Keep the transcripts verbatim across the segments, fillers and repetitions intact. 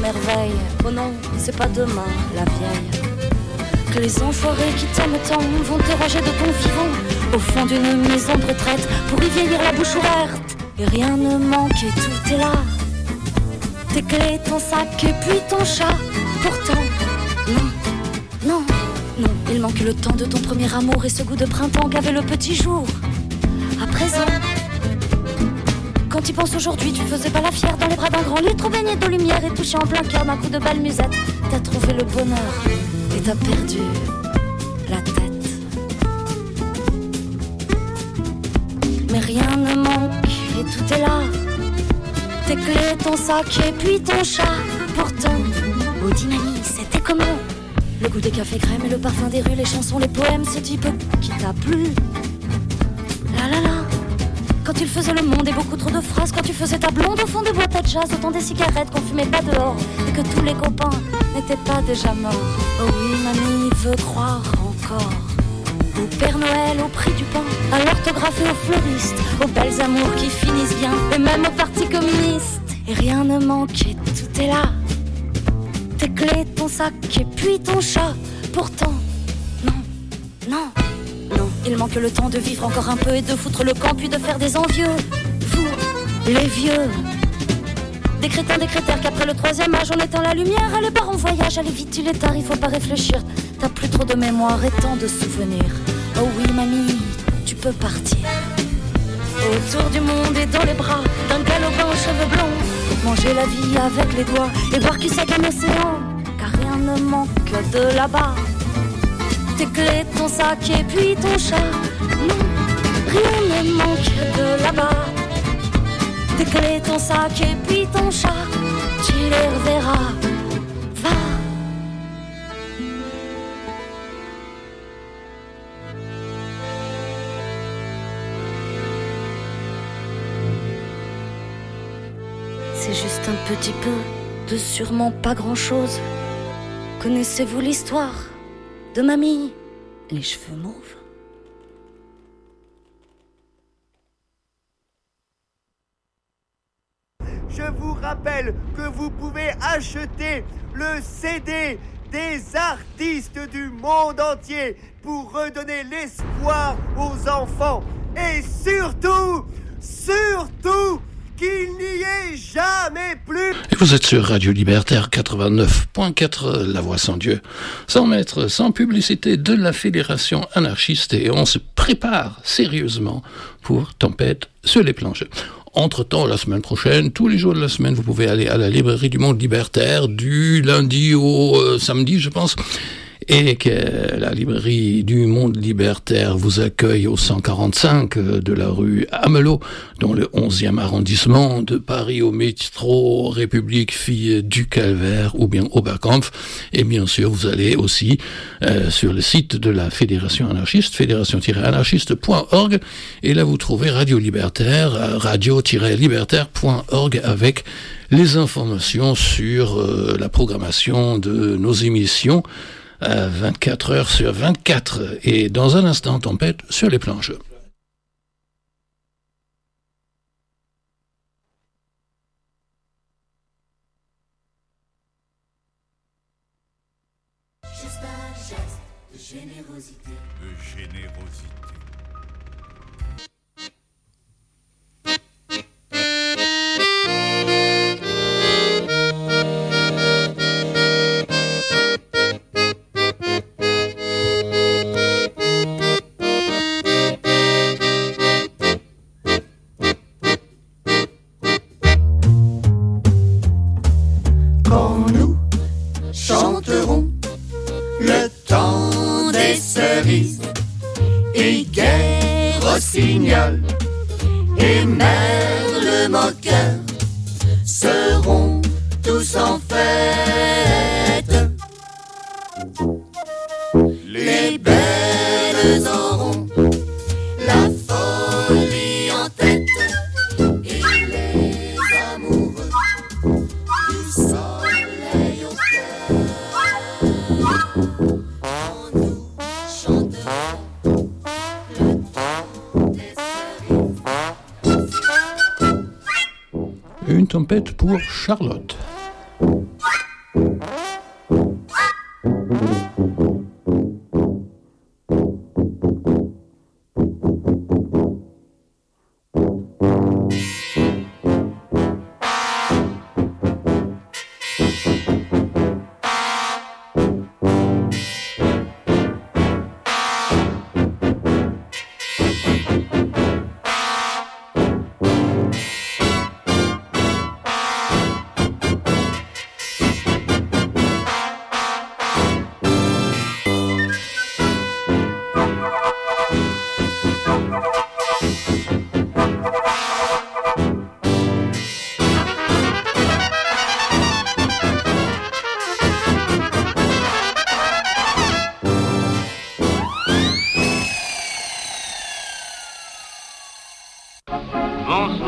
merveille. Oh non, c'est pas demain, la vieille. Que les enfoirés qui t'aiment tant vont te rager de ton vivant au fond d'une maison de retraite pour y vieillir la bouche ouverte. Et rien ne manque et tout est là. Tes clés, ton sac et puis ton chat. Pourtant, non, non, non. Il manque le temps de ton premier amour et ce goût de printemps qu'avait le petit jour. À présent, quand tu penses aujourd'hui, tu faisais pas la fière dans les bras d'un grand lit, trop baigné de lumière et touché en plein cœur d'un coup de balle musette. T'as trouvé le bonheur et t'as perdu la tête. Mais rien ne manque et tout est là. Tes clés, ton sac et puis ton chat. Pourtant, oh dis mamie, c'était comment? Le goût des cafés crèmes et le parfum des rues, les chansons, les poèmes, ce type qui t'a plu. La la la. Quand il faisait le monde et beaucoup trop de phrases, quand tu faisais ta blonde au fond des boîtes à jazz, autant des cigarettes qu'on fumait pas dehors et que tous les copains n'étaient pas déjà morts. Oh oui, mamie veut croire encore au Père Noël, au prix du pain, à l'orthographe et aux fleuristes, aux belles amours qui finissent bien, et même au parti communiste. Et rien ne manque et tout est là. Tes clés, ton sac et puis ton chat. Pourtant, non, non, non. Il manque le temps de vivre encore un peu et de foutre le camp, puis de faire des envieux. Vous, les vieux, des crétins, des critères qu'après le troisième âge on éteint la lumière. Allez barre en voyage, allez vite, il est tard, il faut pas réfléchir. T'as plus trop de mémoire et tant de souvenirs. Oh oui mamie, tu peux partir autour du monde et dans les bras d'un galopin aux cheveux blonds, manger la vie avec les doigts et voir qui c'est qu'un océan. Car rien ne manque de là-bas. Tes clés, ton sac et puis ton chat. Non, rien ne manque de là-bas. Tes clés, ton sac et puis ton chat. Tu les reverras. Va. C'est juste un petit peu de sûrement pas grand-chose. Connaissez-vous l'histoire de mamie, les cheveux mauves? Je vous rappelle que vous pouvez acheter le C D des artistes du monde entier pour redonner l'espoir aux enfants. Et surtout, surtout, qu'il n'y ait jamais plus. Et vous êtes sur Radio Libertaire quatre-vingt-neuf point quatre, La Voix sans Dieu, sans maître, sans publicité de la Fédération anarchiste, et on se prépare sérieusement pour Tempête sur les planchers. Entre-temps, la semaine prochaine, tous les jours de la semaine, vous pouvez aller à la librairie du Monde Libertaire du lundi au euh, samedi, je pense, et que la librairie du Monde Libertaire vous accueille au cent quarante-cinq de la rue Amelot, dans le onzième arrondissement de Paris, au métro République Fille du Calvaire ou bien Oberkampf. Et bien sûr, vous allez aussi euh, sur le site de la Fédération anarchiste, fédération tiret anarchiste point org, et là vous trouvez Radio Libertaire, radio tiret libertaire point org, avec les informations sur euh, la programmation de nos émissions à vingt-quatre heures sur vingt-quatre, et dans un instant, Tempête sur les planches. Juste un geste de générosité. De générosité. Quand nous chanterons le temps des cerises et Guerre Rossignol et Merle Moqueur seront tous en fête. Les belles auront la folie en tête et les amoureux du soleil au cœur. Quand nous chanterons le temps des cerises. Une tempête pour Charlotte.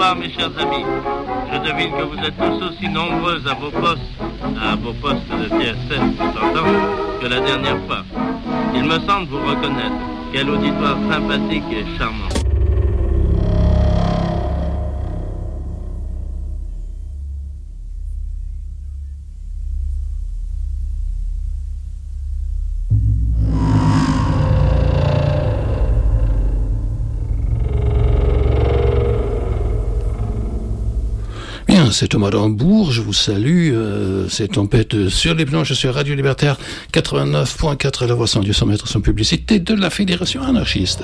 soir, mes chers amis. Je devine que vous êtes tous aussi nombreux à vos postes, à vos postes de T S F, j'entends, que la dernière fois. Il me semble vous reconnaître. Quel auditoire sympathique et charmant. C'est Thomas Dambourg, je vous salue, euh, c'est Tempête sur les planches sur Radio Libertaire quatre-vingt-neuf point quatre, la voix sans Dieu, sans mètres, sans publicité de la Fédération anarchiste.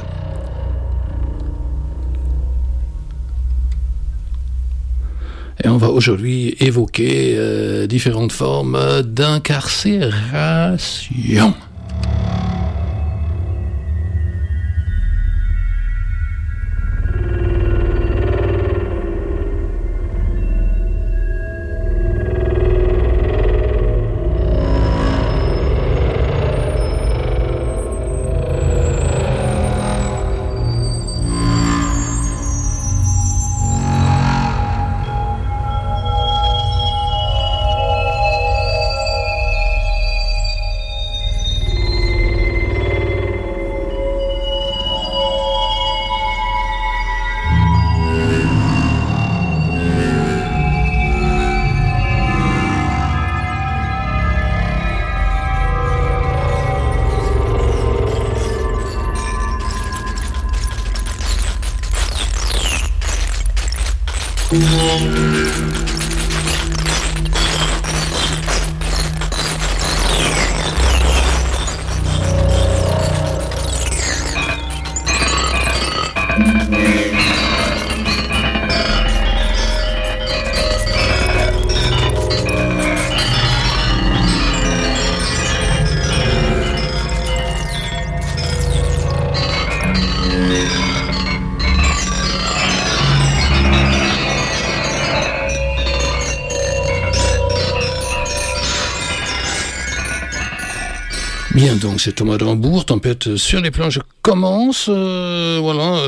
Et on va aujourd'hui évoquer euh, différentes formes d'incarcération. Bien, donc c'est Thomas Dambourg, Tempête sur les planches commence, euh, voilà.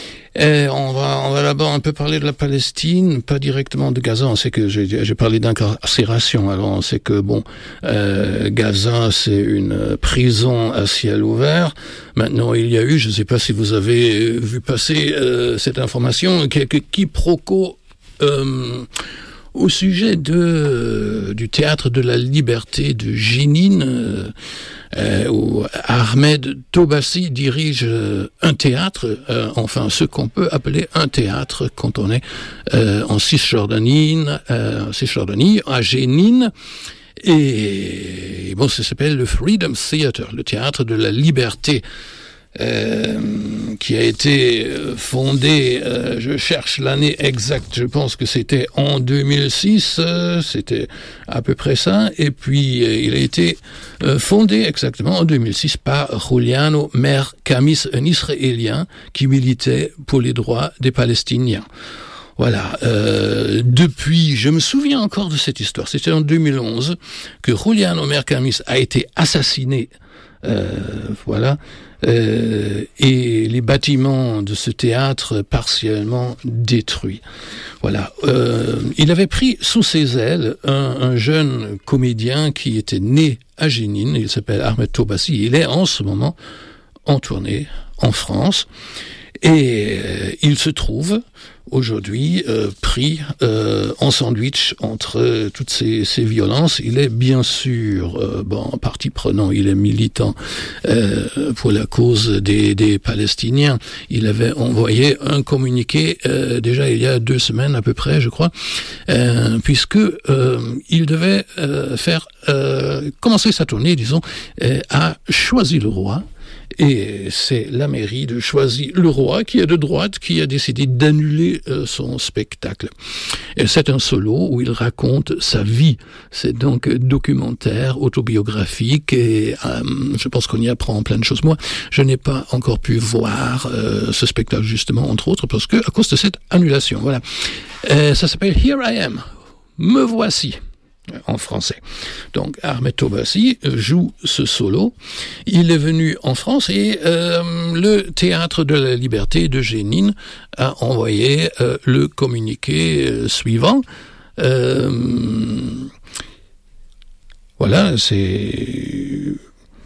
Et on va, on va d'abord un peu parler de la Palestine, pas directement de Gaza. On sait que j'ai, j'ai parlé d'incarcération. Alors on sait que bon, euh, Gaza c'est une prison à ciel ouvert. Maintenant il y a eu, je ne sais pas si vous avez vu passer euh, cette information, quelques quiproquos euh, au sujet de euh, du théâtre de la Liberté de Jénine. Euh, Euh, où Ahmed Tobassi dirige euh, un théâtre, euh, enfin ce qu'on peut appeler un théâtre quand on est euh, en Cisjordanie, euh, Cisjordanie, à Jénine. Et bon, ça s'appelle le Freedom Theater, le théâtre de la liberté. Euh, qui a été fondé, euh, je cherche l'année exacte, je pense que c'était en deux mille six, euh, c'était à peu près ça, et puis euh, il a été euh, fondé exactement en deux mille six par Juliano Mercamis, un Israélien qui militait pour les droits des Palestiniens. Voilà. Euh, depuis, je me souviens encore de cette histoire, c'était en deux mille onze que Juliano Mercamis a été assassiné. Euh, voilà. Euh, et les bâtiments de ce théâtre partiellement détruits. Voilà. Euh, il avait pris sous ses ailes un, un jeune comédien qui était né à Jénine. Il s'appelle Ahmed Tobassi. Il est en ce moment en tournée en France. Et euh, il se trouve aujourd'hui euh, pris euh, en sandwich entre euh, toutes ces, ces violences. Il est bien sûr, euh, bon, partie prenant, il est militant euh, pour la cause des, des Palestiniens. Il avait envoyé un communiqué euh, déjà il y a deux semaines à peu près, je crois, euh, puisque euh, il devait euh, faire euh, commencer sa tournée, disons, euh, à Choisy-le-Roi. Et c'est la mairie de Choisy-le-Roi qui est de droite qui a décidé d'annuler euh, son spectacle. Et c'est un solo où il raconte sa vie. C'est donc documentaire, autobiographique et euh, je pense qu'on y apprend plein de choses. Moi, je n'ai pas encore pu voir euh, ce spectacle justement, entre autres, parce que à cause de cette annulation. Voilà. Euh, ça s'appelle Here I Am. Me voici. en français. Donc Ahmed Tobassi joue ce solo. Il est venu en France et euh, le Théâtre de la Liberté de Jenin a envoyé euh, le communiqué euh, suivant. Euh, voilà, c'est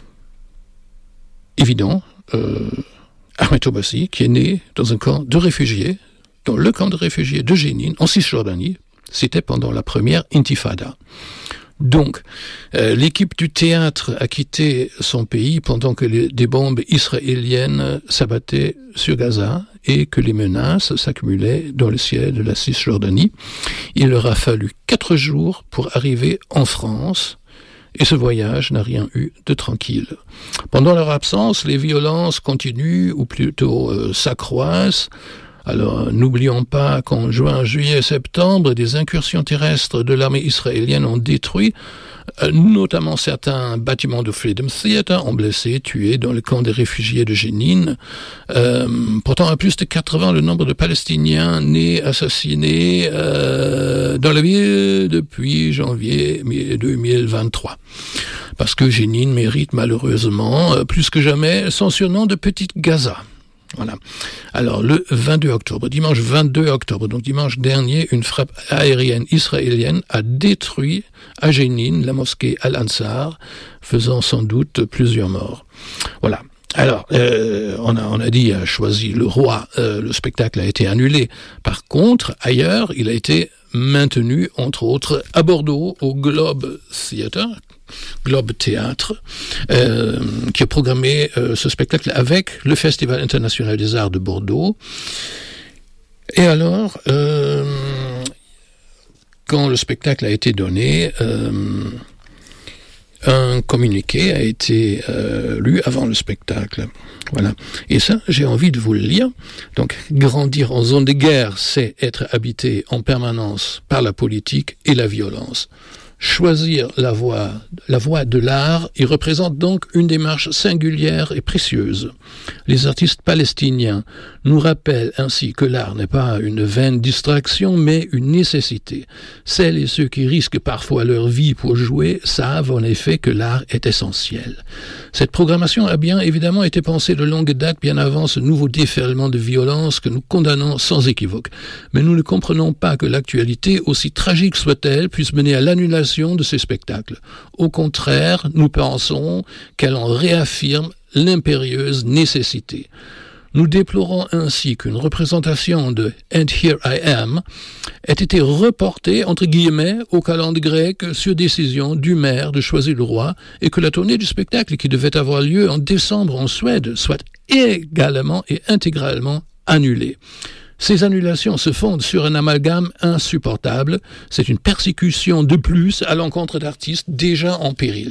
évident. Euh, Ahmed Tobassi, qui est né dans un camp de réfugiés, dans le camp de réfugiés de Jenin, en Cisjordanie, c'était pendant la première intifada. Donc, euh, l'équipe du théâtre a quitté son pays pendant que les, des bombes israéliennes s'abattaient sur Gaza et que les menaces s'accumulaient dans le ciel de la Cisjordanie. Il leur a fallu quatre jours pour arriver en France. Et ce voyage n'a rien eu de tranquille. Pendant leur absence, les violences continuent, ou plutôt euh, s'accroissent. Alors, n'oublions pas qu'en juin, juillet, septembre, des incursions terrestres de l'armée israélienne ont détruit euh, notamment certains bâtiments de Freedom Theater, ont blessé, tué dans le camp des réfugiés de Jenin. Euh, pourtant, à plus de quatre-vingts, le nombre de Palestiniens nés, assassinés euh, dans la ville depuis janvier deux mille vingt-trois. Parce que Jenin mérite malheureusement, euh, plus que jamais, son surnom de Petite Gaza. Voilà. Alors, le vingt-deux octobre, dimanche vingt-deux octobre, donc dimanche dernier, une frappe aérienne israélienne a détruit à Jenin la mosquée Al-Ansar, faisant sans doute plusieurs morts. Voilà. Alors, euh, on a, on a dit, a choisi le roi, euh, le spectacle a été annulé. Par contre, ailleurs, il a été maintenu, entre autres, à Bordeaux, au Globe Theatre, Globe Théâtre, euh, qui a programmé euh, ce spectacle avec le Festival international des arts de Bordeaux. Et alors, euh, quand le spectacle a été donné, euh, un communiqué a été euh, lu avant le spectacle. Voilà. Et ça, j'ai envie de vous le lire. Donc, grandir en zone de guerre, c'est être habité en permanence par la politique et la violence. Choisir la voie, la voie de l'art, il représente donc une démarche singulière et précieuse. Les artistes palestiniens nous rappellent ainsi que l'art n'est pas une vaine distraction, mais une nécessité. Celles et ceux qui risquent parfois leur vie pour jouer savent en effet que l'art est essentiel. Cette programmation a bien évidemment été pensée de longue date, bien avant ce nouveau déferlement de violence que nous condamnons sans équivoque. Mais nous ne comprenons pas que l'actualité, aussi tragique soit-elle, puisse mener à l'annulation de ces spectacles. Au contraire, nous pensons qu'elle en réaffirme l'impérieuse nécessité. Nous déplorons ainsi qu'une représentation de « And Here I Am » ait été reportée, entre guillemets, au calendrier grec sur décision du maire de choisir le roi et que la tournée du spectacle qui devait avoir lieu en décembre en Suède soit également et intégralement annulée. Ces annulations se fondent sur un amalgame insupportable. C'est une persécution de plus à l'encontre d'artistes déjà en péril.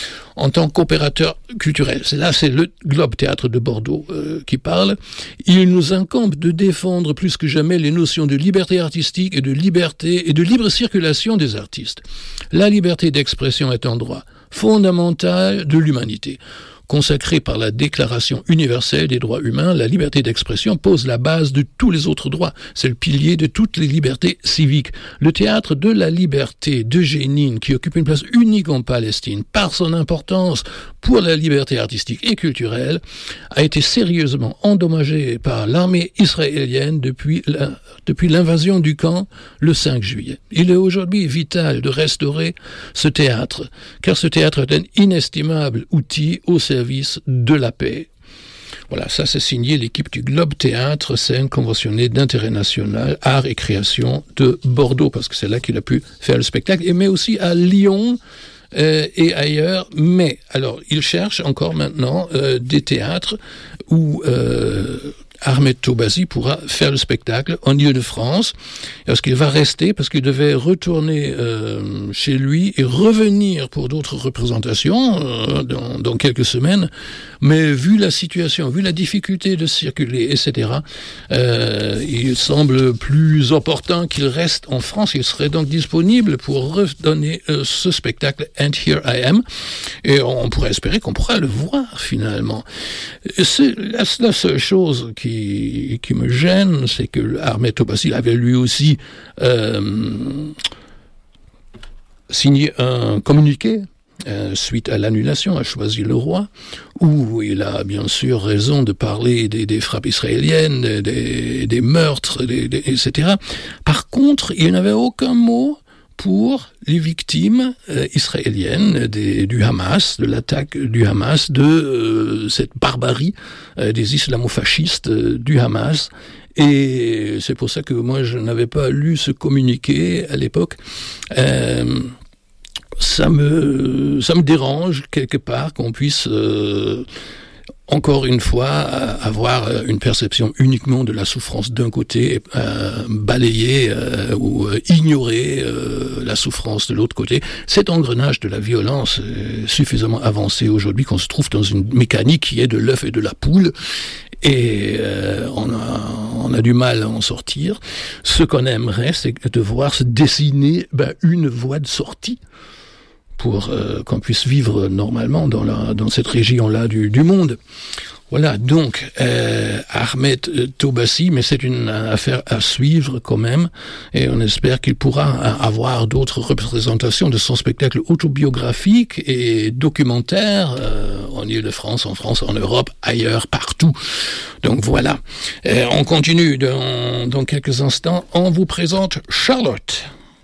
En tant qu'opérateur culturel, c'est là c'est le Globe Théâtre de Bordeaux euh, qui parle, il nous incombe de défendre plus que jamais les notions de liberté artistique et de liberté et de libre circulation des artistes. La liberté d'expression est un droit fondamental de l'humanité. Consacrée par la Déclaration universelle des droits humains, la liberté d'expression pose la base de tous les autres droits. C'est le pilier de toutes les libertés civiques. Le théâtre de la liberté de Jenin, qui occupe une place unique en Palestine par son importance pour la liberté artistique et culturelle, a été sérieusement endommagé par l'armée israélienne depuis, la, depuis l'invasion du camp le cinq juillet. Il est aujourd'hui vital de restaurer ce théâtre, car ce théâtre est un inestimable outil au service de la paix. Voilà, ça c'est signé l'équipe du Globe Théâtre, scène conventionnée d'intérêt national, art et création de Bordeaux, parce que c'est là qu'il a pu faire le spectacle, et mais aussi à Lyon euh, et ailleurs. Mais, alors, il cherche encore maintenant euh, des théâtres où euh, Ahmed Tobassi pourra faire le spectacle en Île-de-France. Est-ce qu'il va rester parce qu'il devait retourner euh, chez lui et revenir pour d'autres représentations euh, dans, dans quelques semaines. Mais vu la situation, vu la difficulté de circuler, et cetera, euh, il semble plus opportun qu'il reste en France. Il serait donc disponible pour redonner euh, ce spectacle « And Here I Am ». Et on pourrait espérer qu'on pourra le voir finalement. C'est la, la seule chose qui Qui, qui me gêne, c'est que Ahmed Tobassi avait lui aussi euh, signé un communiqué euh, suite à l'annulation, a choisi le roi, où il a bien sûr raison de parler des, des frappes israéliennes, des, des meurtres, des, des, et cetera. Par contre, il n'avait aucun mot pour les victimes euh, israéliennes des, du Hamas, de l'attaque du Hamas, de euh, cette barbarie euh, des islamo-fascistes euh, du Hamas. Et c'est pour ça que moi, je n'avais pas lu ce communiqué à l'époque. Euh, ça me, ça me dérange quelque part qu'on puisse... Euh, encore une fois, avoir une perception uniquement de la souffrance d'un côté, euh, balayer euh, ou euh, ignorer euh, la souffrance de l'autre côté. Cet engrenage de la violence est suffisamment avancé aujourd'hui qu'on se trouve dans une mécanique qui est de l'œuf et de la poule. Et euh, on, a, on a du mal à en sortir. Ce qu'on aimerait, c'est de voir se dessiner ben, une voie de sortie pour euh, qu'on puisse vivre normalement dans, la, dans cette région-là du, du monde. Voilà, donc euh, Ahmed Tobassi, mais c'est une affaire à suivre quand même, et on espère qu'il pourra avoir d'autres représentations de son spectacle autobiographique et documentaire euh, en Île-de-France, en France, en Europe, ailleurs, partout. Donc voilà, euh, on continue dans, dans quelques instants. On vous présente Charlotte.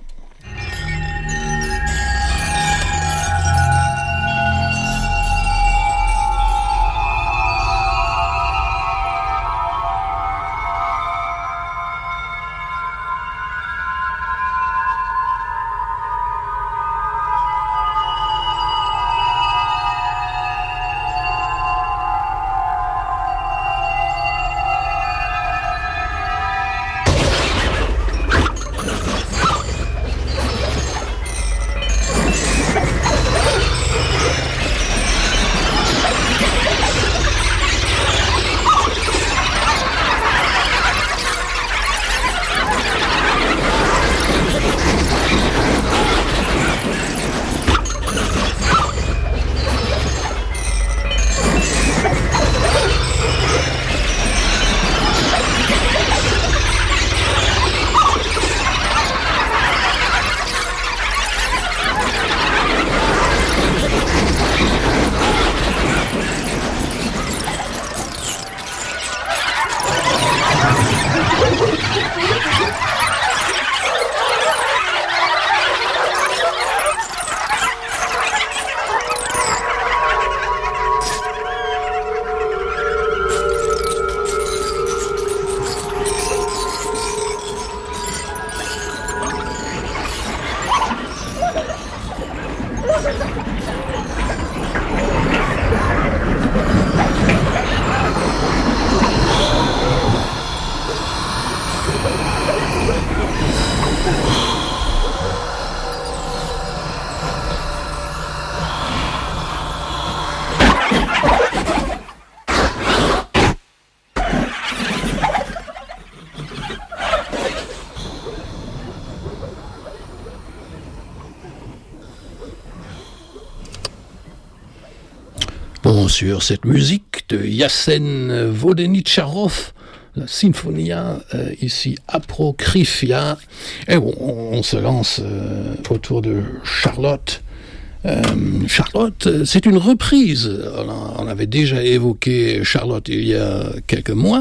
Bon, sur cette musique de Yassen Vodeničarov, la Sinfonia, euh, ici Apocryphia, et bon, on, on se lance euh, autour de Charlotte. Euh, Charlotte, c'est une reprise. On, on avait déjà évoqué Charlotte il y a quelques mois.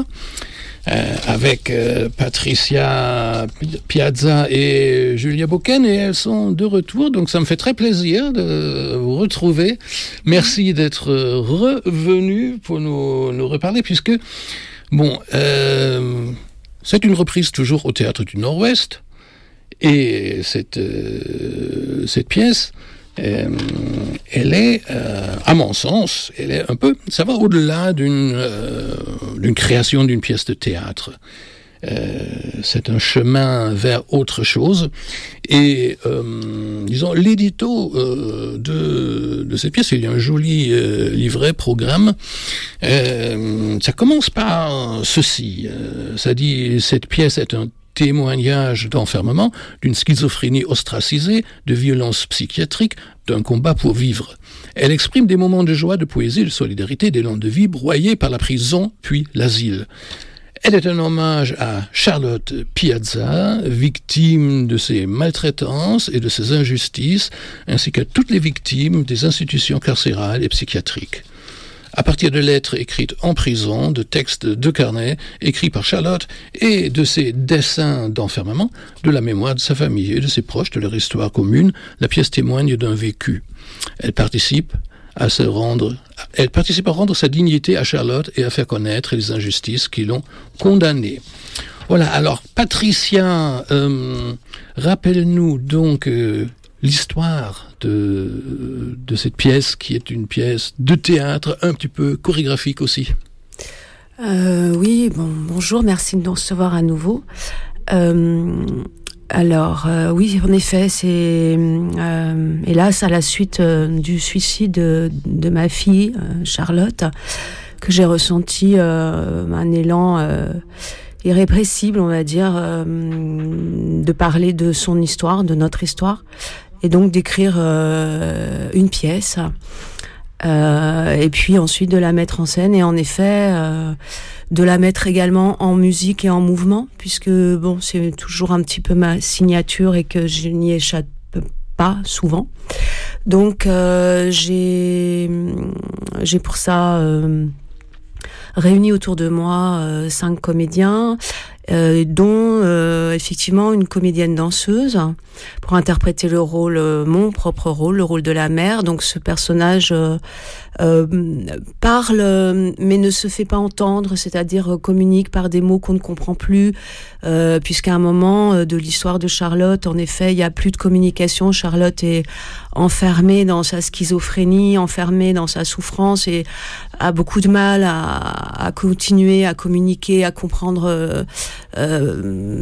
Euh, avec euh, Patricia Piazza et Julia Boken, et elles sont de retour, donc ça me fait très plaisir de vous retrouver. Merci d'être revenus pour nous, nous reparler, puisque, bon, euh, c'est une reprise toujours au Théâtre du Nord-Ouest, et cette, euh, cette pièce, Euh, elle est, euh, à mon sens, elle est un peu, ça va au-delà d'une, euh, d'une création d'une pièce de théâtre. Euh, c'est un chemin vers autre chose. Et, euh, disons, l'édito euh, de, de cette pièce, il y a un joli euh, livret, programme. Euh, ça commence par ceci. Euh, ça dit, cette pièce est un témoignage d'enfermement, d'une schizophrénie ostracisée, de violence psychiatrique, d'un combat pour vivre. Elle exprime des moments de joie, de poésie, de solidarité, d'élan de vie, broyés par la prison, puis l'asile. Elle est un hommage à Charlotte Piazza, victime de ces maltraitances et de ces injustices, ainsi qu'à toutes les victimes des institutions carcérales et psychiatriques. À partir de lettres écrites en prison, de textes de carnet écrits par Charlotte et de ses dessins d'enfermement, de la mémoire de sa famille et de ses proches, de leur histoire commune, la pièce témoigne d'un vécu. Elle participe à se rendre, elle participe à rendre sa dignité à Charlotte et à faire connaître les injustices qui l'ont condamnée. Voilà, alors Patricia, euh, rappelle-nous donc euh, l'histoire de, de cette pièce qui est une pièce de théâtre un petit peu chorégraphique aussi. Euh, oui, bon, bonjour, merci de nous recevoir à nouveau. Euh, Alors euh, oui, en effet, c'est euh, hélas à la suite euh, du suicide de, de ma fille euh, Charlotte que j'ai ressenti euh, un élan euh, irrépressible, on va dire, euh, de parler de son histoire, de notre histoire, et donc d'écrire euh, une pièce. Euh, et puis ensuite de la mettre en scène et en effet euh, de la mettre également en musique et en mouvement, puisque bon, c'est toujours un petit peu ma signature et que je n'y échappe pas souvent. Donc euh, j'ai j'ai pour ça euh, réuni autour de moi euh, cinq comédiens, euh, dont euh, effectivement une comédienne danseuse pour interpréter le rôle, euh, mon propre rôle, le rôle de la mère. Donc ce personnage euh, euh, parle mais ne se fait pas entendre, c'est-à-dire communique par des mots qu'on ne comprend plus, euh, puisqu'à un moment de l'histoire de Charlotte, en effet, il y a plus de communication. Charlotte est enfermée dans sa schizophrénie, enfermée dans sa souffrance et a beaucoup de mal à, à continuer à communiquer, à comprendre euh, euh,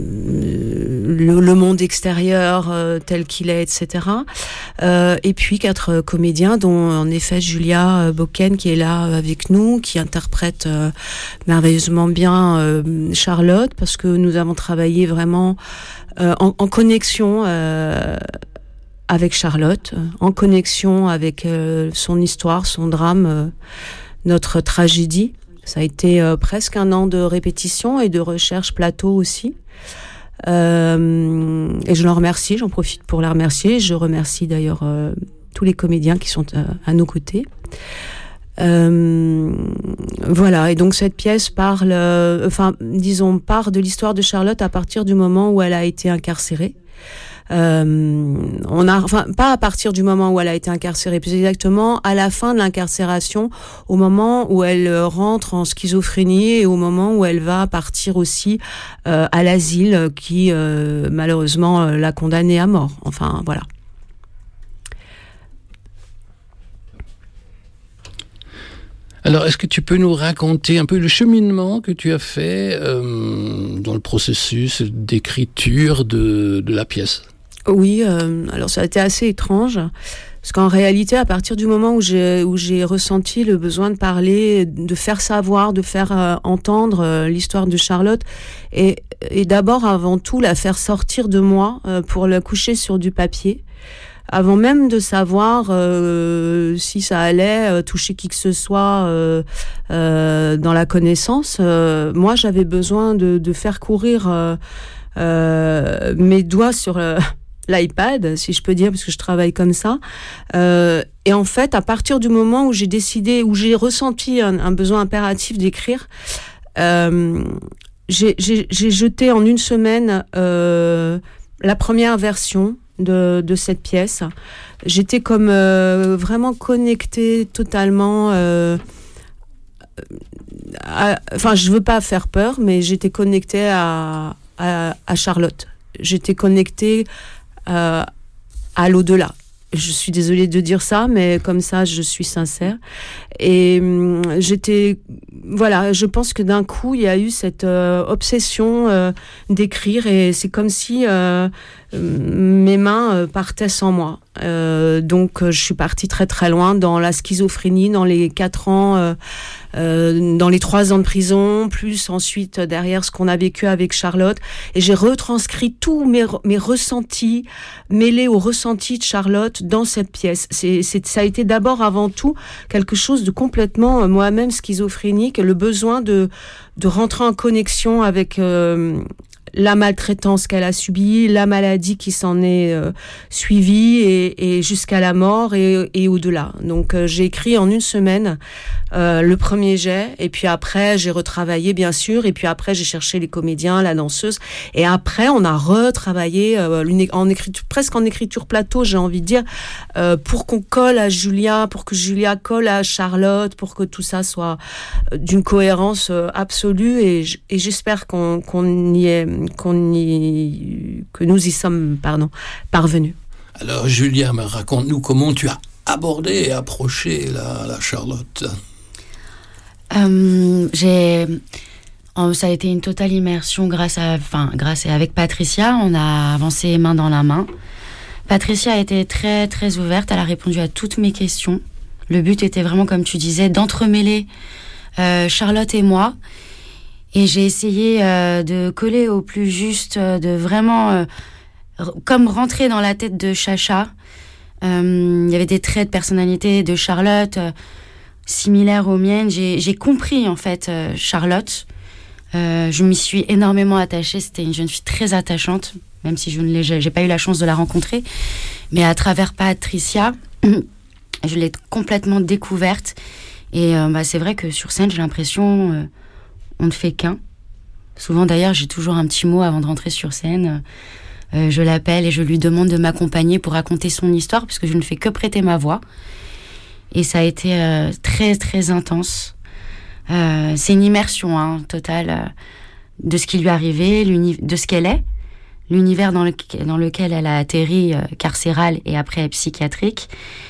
le, le monde extérieur euh, tel qu'il est, et cetera. Euh, et puis quatre comédiens, dont en effet Julia Boken qui est là avec nous, qui interprète euh, merveilleusement bien euh, Charlotte, parce que nous avons travaillé vraiment euh, en, en connexion euh, avec Charlotte, en connexion avec euh, son histoire, son drame, euh, notre tragédie. Ça a été euh, presque un an de répétition et de recherche plateau aussi. Euh, et je l'en remercie, j'en profite pour la remercier. Je remercie d'ailleurs euh, tous les comédiens qui sont euh, à nos côtés. Euh, voilà, et donc cette pièce parle, euh, enfin, disons, part de l'histoire de Charlotte à partir du moment où elle a été incarcérée. Euh, on a, enfin, pas à partir du moment où elle a été incarcérée, plus exactement à la fin de l'incarcération, au moment où elle rentre en schizophrénie et au moment où elle va partir aussi euh, à l'asile qui euh, malheureusement l'a condamnée à mort. Enfin, voilà. Alors, est-ce que tu peux nous raconter un peu le cheminement que tu as fait euh, dans le processus d'écriture de, de la pièce ? Oui, euh, alors ça a été assez étrange, parce qu'en réalité, à partir du moment où j'ai, où j'ai ressenti le besoin de parler, de faire savoir, de faire euh, entendre euh, l'histoire de Charlotte, et, et d'abord, avant tout, la faire sortir de moi euh, pour la coucher sur du papier, avant même de savoir euh, si ça allait euh, toucher qui que ce soit euh, euh, dans la connaissance. Euh, moi, j'avais besoin de, de faire courir euh, euh, mes doigts sur euh, l'iPad, si je peux dire, parce que je travaille comme ça. Euh, et en fait, à partir du moment où j'ai décidé, où j'ai ressenti un, un besoin impératif d'écrire, euh, j'ai, j'ai, j'ai jeté en une semaine euh, la première version de, de cette pièce. J'étais comme euh, vraiment connectée totalement. Euh, à, enfin, je veux pas faire peur, mais j'étais connectée à, à, à Charlotte. J'étais connectée euh, à l'au-delà. Je suis désolée de dire ça, mais comme ça, je suis sincère. Et hum, j'étais, voilà, je pense que d'un coup, il y a eu cette euh, obsession euh, d'écrire, et c'est comme si euh, mes mains partaient sans moi. Euh, donc, je suis partie très très loin dans la schizophrénie, dans les quatre ans, euh, euh, dans les trois ans de prison, plus ensuite derrière ce qu'on a vécu avec Charlotte. Et j'ai retranscrit tous mes, mes ressentis, mêlés aux ressentis de Charlotte dans cette pièce. C'est, c'est, ça a été d'abord, avant tout, quelque chose de complètement moi-même schizophrénique, le besoin de, de rentrer en connexion avec... Euh, la maltraitance qu'elle a subie, la maladie qui s'en est euh, suivie et, et jusqu'à la mort et, et au-delà. Donc euh, j'ai écrit en une semaine euh, le premier jet et puis après j'ai retravaillé bien sûr et puis après j'ai cherché les comédiens, la danseuse et après on a retravaillé euh, en écriture, presque en écriture plateau j'ai envie de dire euh, pour qu'on colle à Julia, pour que Julia colle à Charlotte, pour que tout ça soit d'une cohérence euh, absolue et, et j'espère qu'on, qu'on y est qu'on y, que nous y sommes pardon, parvenus. Alors Julia, raconte-nous comment tu as abordé et approché la, la Charlotte. Euh, j'ai, ça a été une totale immersion grâce à, enfin grâce à avec Patricia, on a avancé main dans la main. Patricia a été très très ouverte, elle a répondu à toutes mes questions. Le but était vraiment, comme tu disais, d'entremêler euh, Charlotte et moi. Et j'ai essayé euh, de coller au plus juste, de vraiment euh, r- comme rentrer dans la tête de Chacha. Euh, il y avait des traits de personnalité de Charlotte euh, similaires aux miennes. J'ai, j'ai compris en fait euh, Charlotte. Euh, je m'y suis énormément attachée. C'était une jeune fille très attachante, même si je ne l'ai, j'ai pas eu la chance de la rencontrer. Mais à travers Patricia, je l'ai complètement découverte. Et euh, bah, c'est vrai que sur scène, j'ai l'impression... Euh, on ne fait qu'un. Souvent d'ailleurs, j'ai toujours un petit mot avant de rentrer sur scène. Euh, je l'appelle et je lui demande de m'accompagner pour raconter son histoire, puisque je ne fais que prêter ma voix. Et ça a été euh, très très intense. Euh, c'est une immersion hein, totale euh, de ce qui lui est arrivé, de ce qu'elle est, l'univers dans, le, dans lequel elle a atterri, euh, carcéral et après psychiatrique,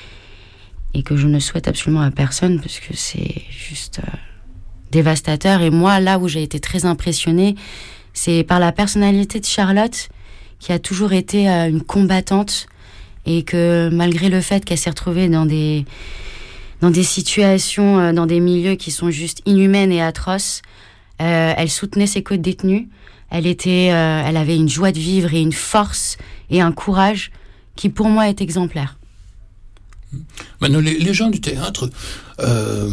et que je ne souhaite absolument à personne, parce que c'est juste... Euh, dévastateur. Et moi, là où j'ai été très impressionnée, c'est par la personnalité de Charlotte, qui a toujours été euh, une combattante, et que malgré le fait qu'elle s'est retrouvée dans des, dans des situations, euh, dans des milieux qui sont juste inhumaines et atroces, euh, elle soutenait ses co-détenus. Elle était, euh, elle avait une joie de vivre et une force et un courage qui, pour moi, est exemplaire. Maintenant, les, les gens du théâtre euh,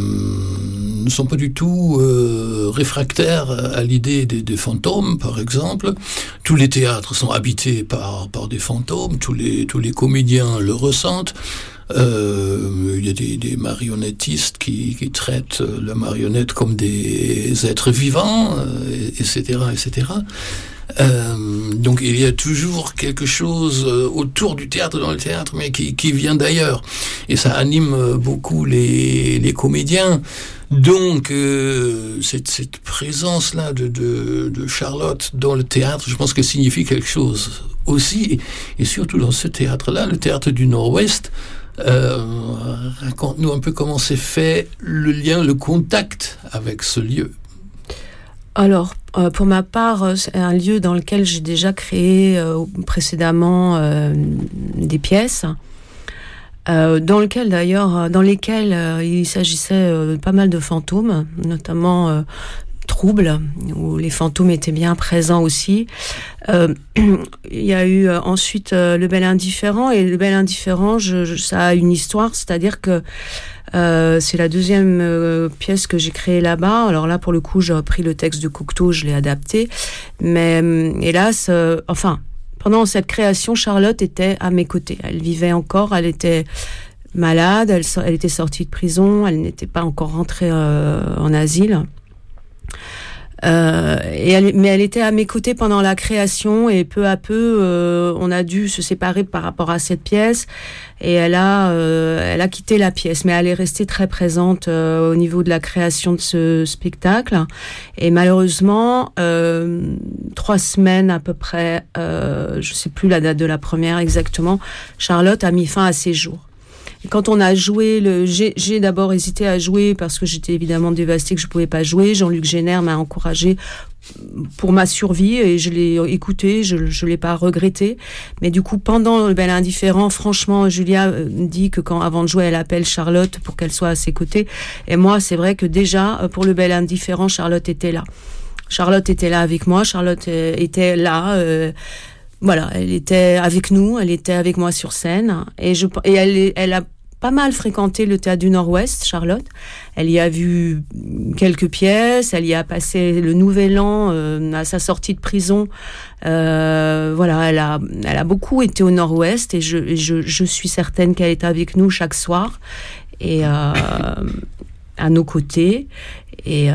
ne sont pas du tout euh, réfractaires à l'idée des, des fantômes, par exemple. Tous les théâtres sont habités par, par des fantômes, tous les, tous les comédiens le ressentent. Euh, il y a des, des marionnettistes qui, qui traitent la marionnette comme des êtres vivants, euh, et cetera, et cetera. Euh, donc il y a toujours quelque chose autour du théâtre, dans le théâtre, mais qui, qui vient d'ailleurs, et ça anime beaucoup les, les comédiens. Donc euh, cette, cette présence-là de, de, de Charlotte dans le théâtre, je pense que signifie quelque chose aussi, et surtout dans ce théâtre-là, le théâtre du Nord-Ouest. Euh, raconte-nous un peu comment s'est fait le lien, le contact avec ce lieu. Alors, euh, pour ma part, c'est un lieu dans lequel j'ai déjà créé euh, précédemment euh, des pièces, euh, dans lequel d'ailleurs, dans lesquelles euh, il s'agissait euh, pas mal de fantômes, notamment euh, Trouble, où les fantômes étaient bien présents aussi. Euh, il y a eu euh, ensuite euh, Le Bel Indifférent, et Le Bel Indifférent, je, je, ça a une histoire, c'est-à-dire que Euh, c'est la deuxième euh, pièce que j'ai créée là-bas. Alors là, pour le coup, j'ai repris le texte de Cocteau, je l'ai adapté. Mais euh, hélas, euh, enfin, pendant cette création, Charlotte était à mes côtés. Elle vivait encore, elle était malade, elle, elle était sortie de prison, elle n'était pas encore rentrée euh, en asile. Euh, et elle, mais elle était à mes côtés pendant la création, et peu à peu euh, on a dû se séparer par rapport à cette pièce, et elle a euh, elle a quitté la pièce, mais elle est restée très présente euh, au niveau de la création de ce spectacle. Et malheureusement euh, trois semaines à peu près, euh, je sais plus la date de la première exactement, Charlotte a mis fin à ses jours. Et quand on a joué, le, j'ai, j'ai d'abord hésité à jouer parce que j'étais évidemment dévastée que je pouvais pas jouer. Jean-Luc Génère m'a encouragée pour ma survie, et je l'ai écouté, je je l'ai pas regretté. Mais du coup, pendant le Bel Indifférent, franchement, Julia dit que quand, avant de jouer, elle appelle Charlotte pour qu'elle soit à ses côtés. Et moi, c'est vrai que déjà, pour le Bel Indifférent, Charlotte était là. Charlotte était là avec moi, Charlotte était là, euh, voilà, elle était avec nous, elle était avec moi sur scène, et je et elle elle a pas mal fréquenté le Théâtre du Nord-Ouest, Charlotte. Elle y a vu quelques pièces, elle y a passé le Nouvel An euh, à sa sortie de prison. Euh, voilà, elle a, elle a beaucoup été au Nord-Ouest, et je, je, je suis certaine qu'elle est avec nous chaque soir, et euh, à nos côtés. Et euh,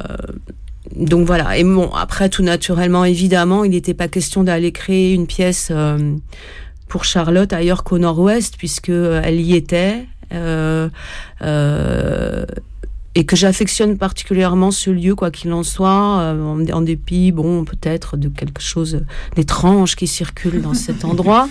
donc voilà. Et bon, après, tout naturellement, évidemment, il n'était pas question d'aller créer une pièce euh, pour Charlotte ailleurs qu'au Nord-Ouest, puisque elle y était, euh, euh, et que j'affectionne particulièrement ce lieu, quoi qu'il en soit, euh, en, en dépit, bon, peut-être de quelque chose d'étrange qui circule dans cet endroit.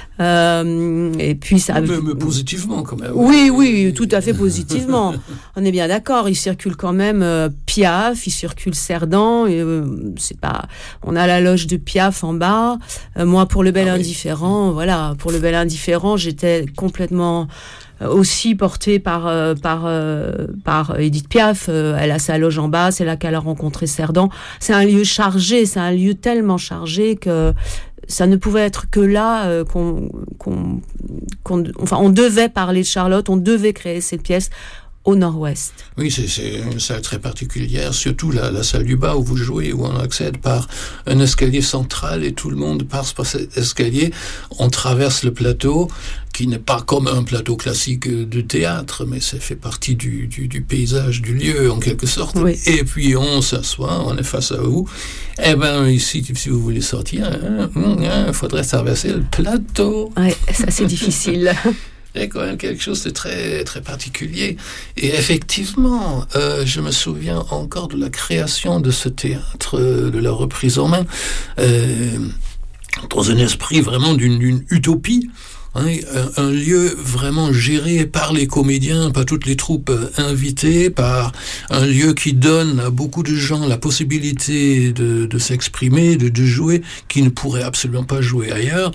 Euh, et puis ça. Mais, mais positivement quand même. Oui, oui, tout à fait positivement. On est bien d'accord. Il circule quand même euh, Piaf, il circule Cerdan. Et, euh, c'est pas. On a la loge de Piaf en bas. Euh, moi, pour le Bel ah, Indifférent, oui. voilà, pour le Bel Indifférent, j'étais complètement aussi portée par euh, par euh, par Edith Piaf. Euh, elle a sa loge en bas. C'est là qu'elle a rencontré Cerdan. C'est un lieu chargé. C'est un lieu tellement chargé que ça ne pouvait être que là euh, qu'on, qu'on, qu'on, enfin, on devait parler de Charlotte, on devait créer cette pièce au Nord-Ouest. Oui, c'est, c'est une salle très particulière, surtout la, la salle du bas où vous jouez, où on accède par un escalier central et tout le monde passe par cet escalier. On traverse le plateau, qui n'est pas comme un plateau classique de théâtre, mais ça fait partie du, du, du paysage, du lieu, en quelque sorte. Oui. Et puis on s'assoit, on est face à vous. Eh ben ici, si vous voulez sortir, il hein, faudrait traverser le plateau. Oui, ça c'est difficile. Il y a quand même quelque chose de très, très particulier. Et effectivement, euh, je me souviens encore de la création de ce théâtre, euh, de la reprise en main, euh, dans un esprit vraiment d'une, d'une utopie. Hein, un, un lieu vraiment géré par les comédiens, par toutes les troupes invitées, par un lieu qui donne à beaucoup de gens la possibilité de, de s'exprimer, de, de jouer, qui ne pourraient absolument pas jouer ailleurs.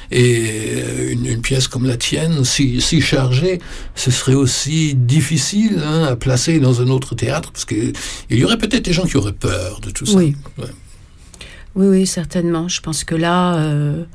Et une, une pièce comme la tienne, si, si chargée, ce serait aussi difficile hein, à placer dans un autre théâtre, parce que il y aurait peut-être des gens qui auraient peur de tout ça. Oui, ouais. oui, oui, certainement. Je pense que là... Euh...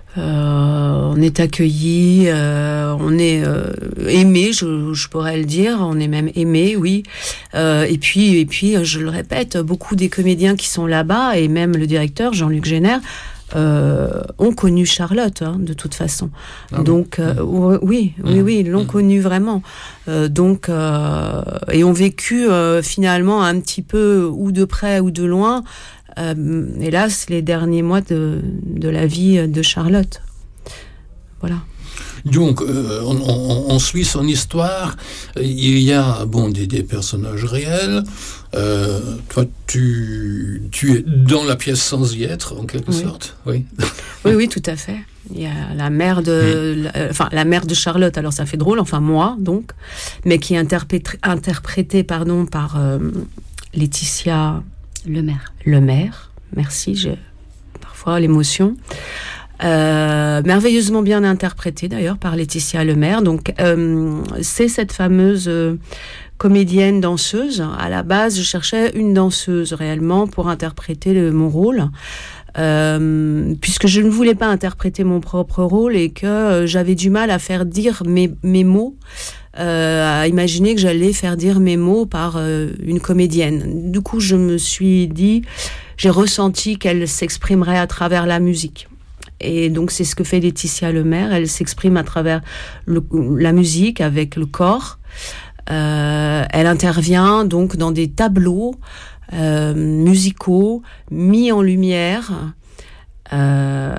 Euh, on est accueilli, euh, on est euh, aimé, je, je pourrais le dire, on est même aimé, oui. Euh, et puis, et puis, je le répète, beaucoup des comédiens qui sont là-bas et même le directeur Jean-Luc Génère euh, ont connu Charlotte, hein, de toute façon. Ah donc, euh, oui, oui, oui, oui, ils l'ont mmh. connue vraiment. Euh, donc, euh, et ont vécu euh, finalement un petit peu ou de près ou de loin. Euh, hélas, les derniers mois de, de la vie de Charlotte. Voilà. Donc, euh, on, on, on suit son histoire. Il y a bon des, des personnages réels. Euh, toi, tu, tu es dans la pièce sans y être, en quelque oui. sorte. Oui. oui, oui, tout à fait. Il y a la mère de, mmh. la, enfin la mère de Charlotte. Alors ça fait drôle, enfin moi donc, mais qui est interprétée, interprétée pardon par euh, Laetitia. Lemaire. Lemaire, merci, j'ai parfois l'émotion. Euh, merveilleusement bien interprétée d'ailleurs par Laetitia Lemaire. Donc euh, c'est cette fameuse euh, comédienne danseuse. À la base, je cherchais une danseuse réellement pour interpréter le, mon rôle. Euh, puisque je ne voulais pas interpréter mon propre rôle et que euh, j'avais du mal à faire dire mes, mes mots, euh, à imaginer que j'allais faire dire mes mots par euh, une comédienne. Du coup, je me suis dit, j'ai ressenti qu'elle s'exprimerait à travers la musique. Et donc, c'est ce que fait Laetitia Lemaire. Elle s'exprime à travers le, la musique, avec le corps. Euh, elle intervient donc dans des tableaux Euh, musicaux, mis en lumière euh,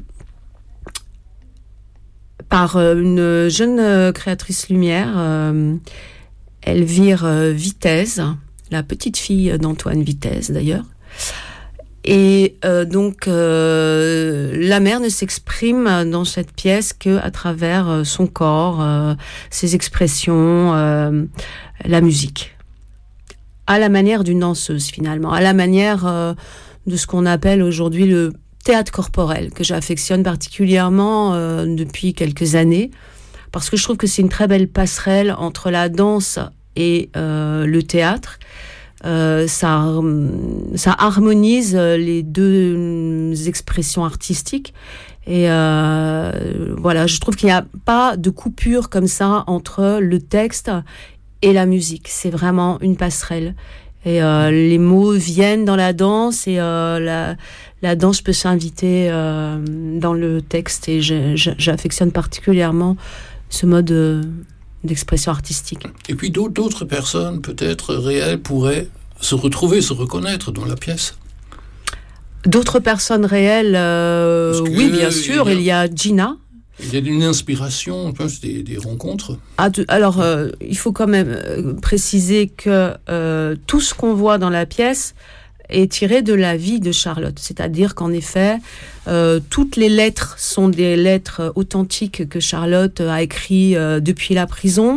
par une jeune créatrice lumière, euh, Elvire Vitesse, la petite fille d'Antoine Vitesse d'ailleurs. Et euh, donc euh, la mère ne s'exprime dans cette pièce que à travers son corps, euh, ses expressions, euh, la musique. à la manière d'une danseuse finalement, à la manière euh, de ce qu'on appelle aujourd'hui le théâtre corporel, que j'affectionne particulièrement euh, depuis quelques années, parce que je trouve que c'est une très belle passerelle entre la danse et euh, le théâtre. Euh, ça, ça harmonise les deux expressions artistiques. Et euh, voilà, je trouve qu'il n'y a pas de coupure comme ça entre le texte et la musique. C'est vraiment une passerelle. Et euh, les mots viennent dans la danse et euh, la, la danse peut s'inviter euh, dans le texte. Et je, je, j'affectionne particulièrement ce mode euh, d'expression artistique. Et puis d'autres, d'autres personnes, peut-être réelles, pourraient se retrouver, se reconnaître dans la pièce. D'autres personnes réelles, euh, oui, bien sûr. Il y a, il y a Gina. Il y a une inspiration, un peu, des, des rencontres. Ah, de, alors, euh, il faut quand même euh, préciser que euh, tout ce qu'on voit dans la pièce est tiré de la vie de Charlotte. C'est-à-dire qu'en effet, euh, toutes les lettres sont des lettres authentiques que Charlotte a écrites euh, depuis la prison.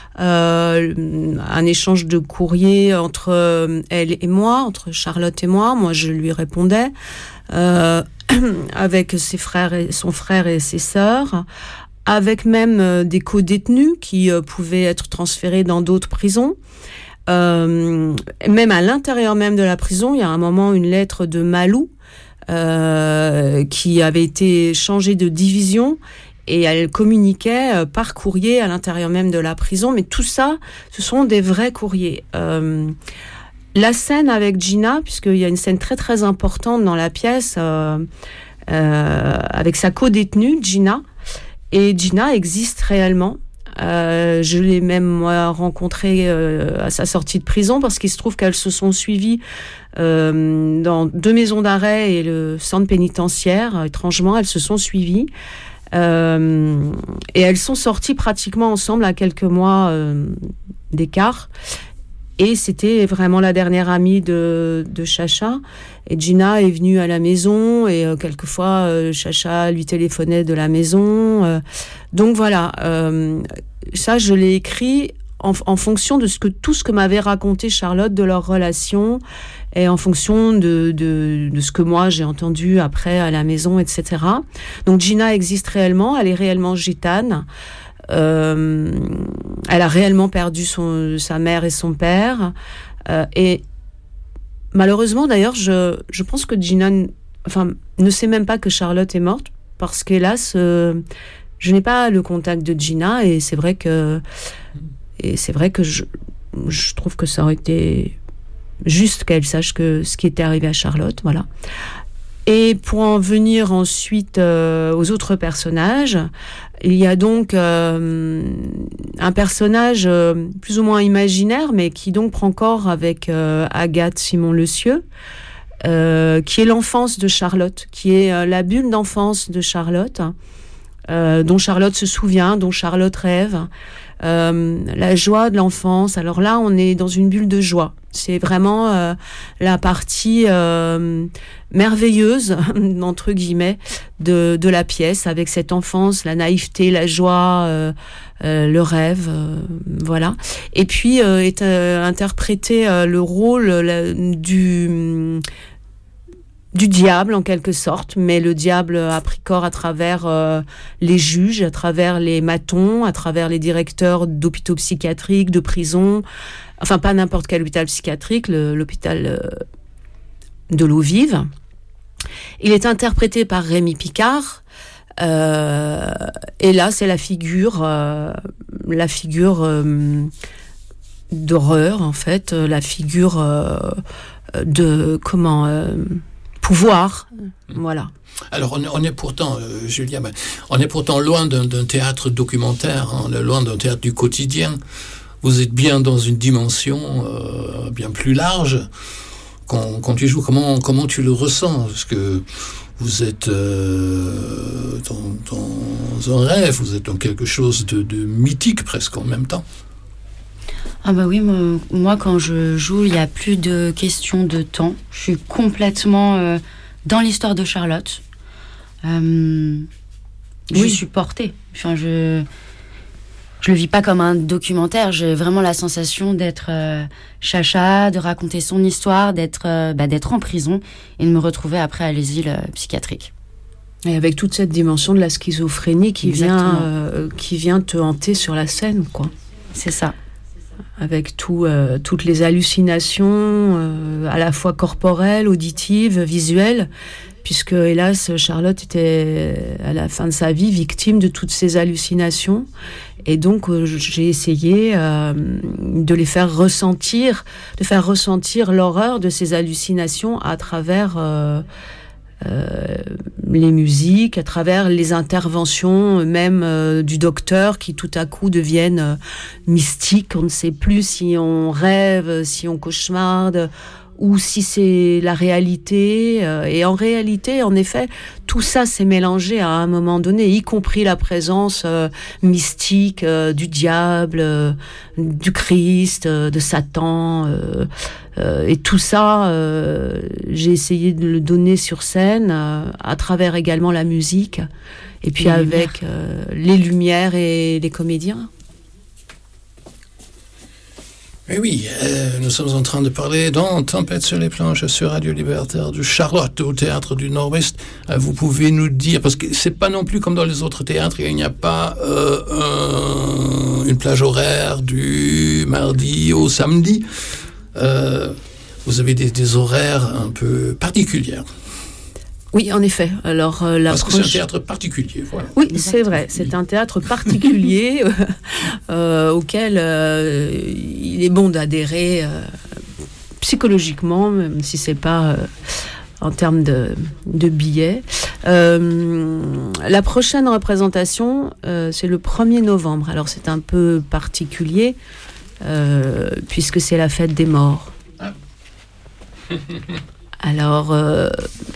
Euh, un échange de courrier entre euh, elle et moi, entre Charlotte et moi. Moi, je lui répondais euh, avec ses frères et son frère et ses sœurs, avec même euh, des co-détenus qui euh, pouvaient être transférés dans d'autres prisons. Euh, même à l'intérieur même de la prison, il y a un moment une lettre de Malou euh, qui avait été changée de division. Et elle communiquait par courrier à l'intérieur même de la prison. Mais tout ça, ce sont des vrais courriers. Euh, la scène avec Gina, puisqu'il y a une scène très très importante dans la pièce, euh, euh, avec sa co-détenue, Gina. Et Gina existe réellement. Euh, je l'ai même moi rencontrée euh, à sa sortie de prison, parce qu'il se trouve qu'elles se sont suivies euh, dans deux maisons d'arrêt et le centre pénitentiaire. Étrangement, elles se sont suivies. Euh, et elles sont sorties pratiquement ensemble à quelques mois euh, d'écart. Et c'était vraiment la dernière amie de, de Chacha. Et Gina est venue à la maison et euh, quelquefois euh, Chacha lui téléphonait de la maison. Euh, donc voilà, euh, ça je l'ai écrit en, en fonction de ce que tout ce que m'avait raconté Charlotte de leur relation et en fonction de, de, de ce que moi j'ai entendu après à la maison, et cetera. Donc Gina existe réellement, elle est réellement gitane. Euh, elle a réellement perdu son, sa mère et son père. Euh, et malheureusement, d'ailleurs, je, je pense que Gina n- enfin, ne sait même pas que Charlotte est morte, parce qu'hélas, euh, je n'ai pas le contact de Gina, et c'est vrai que, et c'est vrai que je, je trouve que ça aurait été juste qu'elle sache que ce qui était arrivé à Charlotte, voilà. Et pour en venir ensuite euh, aux autres personnages, il y a donc euh, un personnage euh, plus ou moins imaginaire, mais qui donc prend corps avec euh, Agathe Simon-Lecieux, euh, qui est l'enfance de Charlotte, qui est euh, la bulle d'enfance de Charlotte, euh, dont Charlotte se souvient, dont Charlotte rêve. Euh, la joie de l'enfance. Alors là, on est dans une bulle de joie. C'est vraiment euh, la partie euh, merveilleuse, entre guillemets, de, de la pièce, avec cette enfance, la naïveté, la joie, euh, euh, le rêve, euh, voilà. Et puis euh, est euh, interprété euh, le rôle la, du du diable en quelque sorte, mais le diable a pris corps à travers euh, les juges, à travers les matons, à travers les directeurs d'hôpitaux psychiatriques, de prisons, enfin pas n'importe quel hôpital psychiatrique, le, l'hôpital euh, de l'eau vive. Il est interprété par Rémi Picard, euh, et là c'est la figure, euh, la figure euh, d'horreur en fait, la figure euh, de comment euh, pouvoir, voilà. Alors on est, on est pourtant, euh, Julia, on est pourtant loin d'un, d'un théâtre documentaire, hein, on est loin d'un théâtre du quotidien. Vous êtes bien dans une dimension euh, bien plus large. Quand, quand tu joues, comment, comment tu le ressens? Parce que vous êtes euh, dans, dans un rêve, vous êtes dans quelque chose de, de mythique presque en même temps. Ah bah oui, moi, moi quand je joue, il n'y a plus de question de temps. Je suis complètement euh, dans l'histoire de Charlotte. Euh, je oui. suis portée. Enfin, je, je le vis pas comme un documentaire. J'ai vraiment la sensation d'être euh, Chacha, de raconter son histoire, d'être, euh, bah, d'être en prison et de me retrouver après à l'asile euh, psychiatrique. Et avec toute cette dimension de la schizophrénie qui vient, euh, qui vient te hanter sur la scène, quoi. C'est ça. Avec tout, euh, toutes les hallucinations, euh, à la fois corporelles, auditives, visuelles, puisque hélas, Charlotte était à la fin de sa vie victime de toutes ces hallucinations. Et donc, euh, j'ai essayé euh, de les faire ressentir, de faire ressentir l'horreur de ces hallucinations à travers euh, euh, les musiques, à travers les interventions même euh, du docteur qui tout à coup deviennent euh, mystiques. On ne sait plus si on rêve, si on cauchemarde, ou si c'est la réalité. Euh, et en réalité, en effet, tout ça s'est mélangé à un moment donné, y compris la présence euh, mystique euh, du diable, euh, du Christ, euh, de Satan. Euh, euh, et tout ça, euh, j'ai essayé de le donner sur scène, euh, à travers également la musique, et puis les avec euh, les lumières et les comédiens. Mais oui, euh, nous sommes en train de parler dans Tempête sur les planches sur Radio Libertaire de Charlotte au Théâtre du Nord-Ouest. Euh, vous pouvez nous dire, parce que c'est pas non plus comme dans les autres théâtres, il n'y a pas euh, un, une plage horaire du mardi au samedi. Euh, vous avez des, des horaires un peu particuliers. Oui, en effet. Alors, euh, Parce que c'est un théâtre particulier, voilà. Oui, c'est vrai. C'est un théâtre particulier euh, auquel euh, il est bon d'adhérer euh, psychologiquement, même si c'est pas euh, en termes de, de billets. Euh, la prochaine représentation, euh, c'est le premier novembre. Alors, c'est un peu particulier euh, puisque c'est la fête des morts. Ah. Alors... Euh,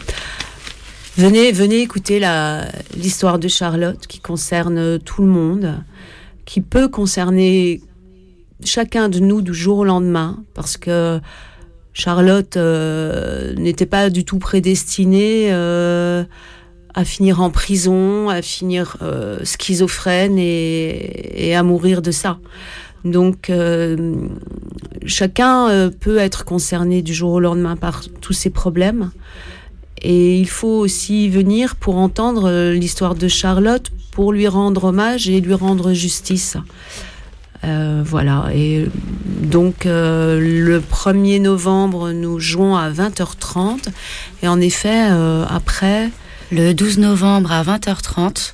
Venez, venez écouter la, l'histoire de Charlotte qui concerne tout le monde, qui peut concerner chacun de nous du jour au lendemain, parce que Charlotte euh, n'était pas du tout prédestinée euh, à finir en prison, à finir euh, schizophrène et, et à mourir de ça. Donc, euh, chacun euh, peut être concerné du jour au lendemain par tous ces problèmes. Et il faut aussi venir pour entendre l'histoire de Charlotte, pour lui rendre hommage et lui rendre justice. Euh, voilà. Et donc, euh, le premier novembre, nous jouons à vingt heures trente. Et en effet, euh, après... Le douze novembre à vingt heures trente.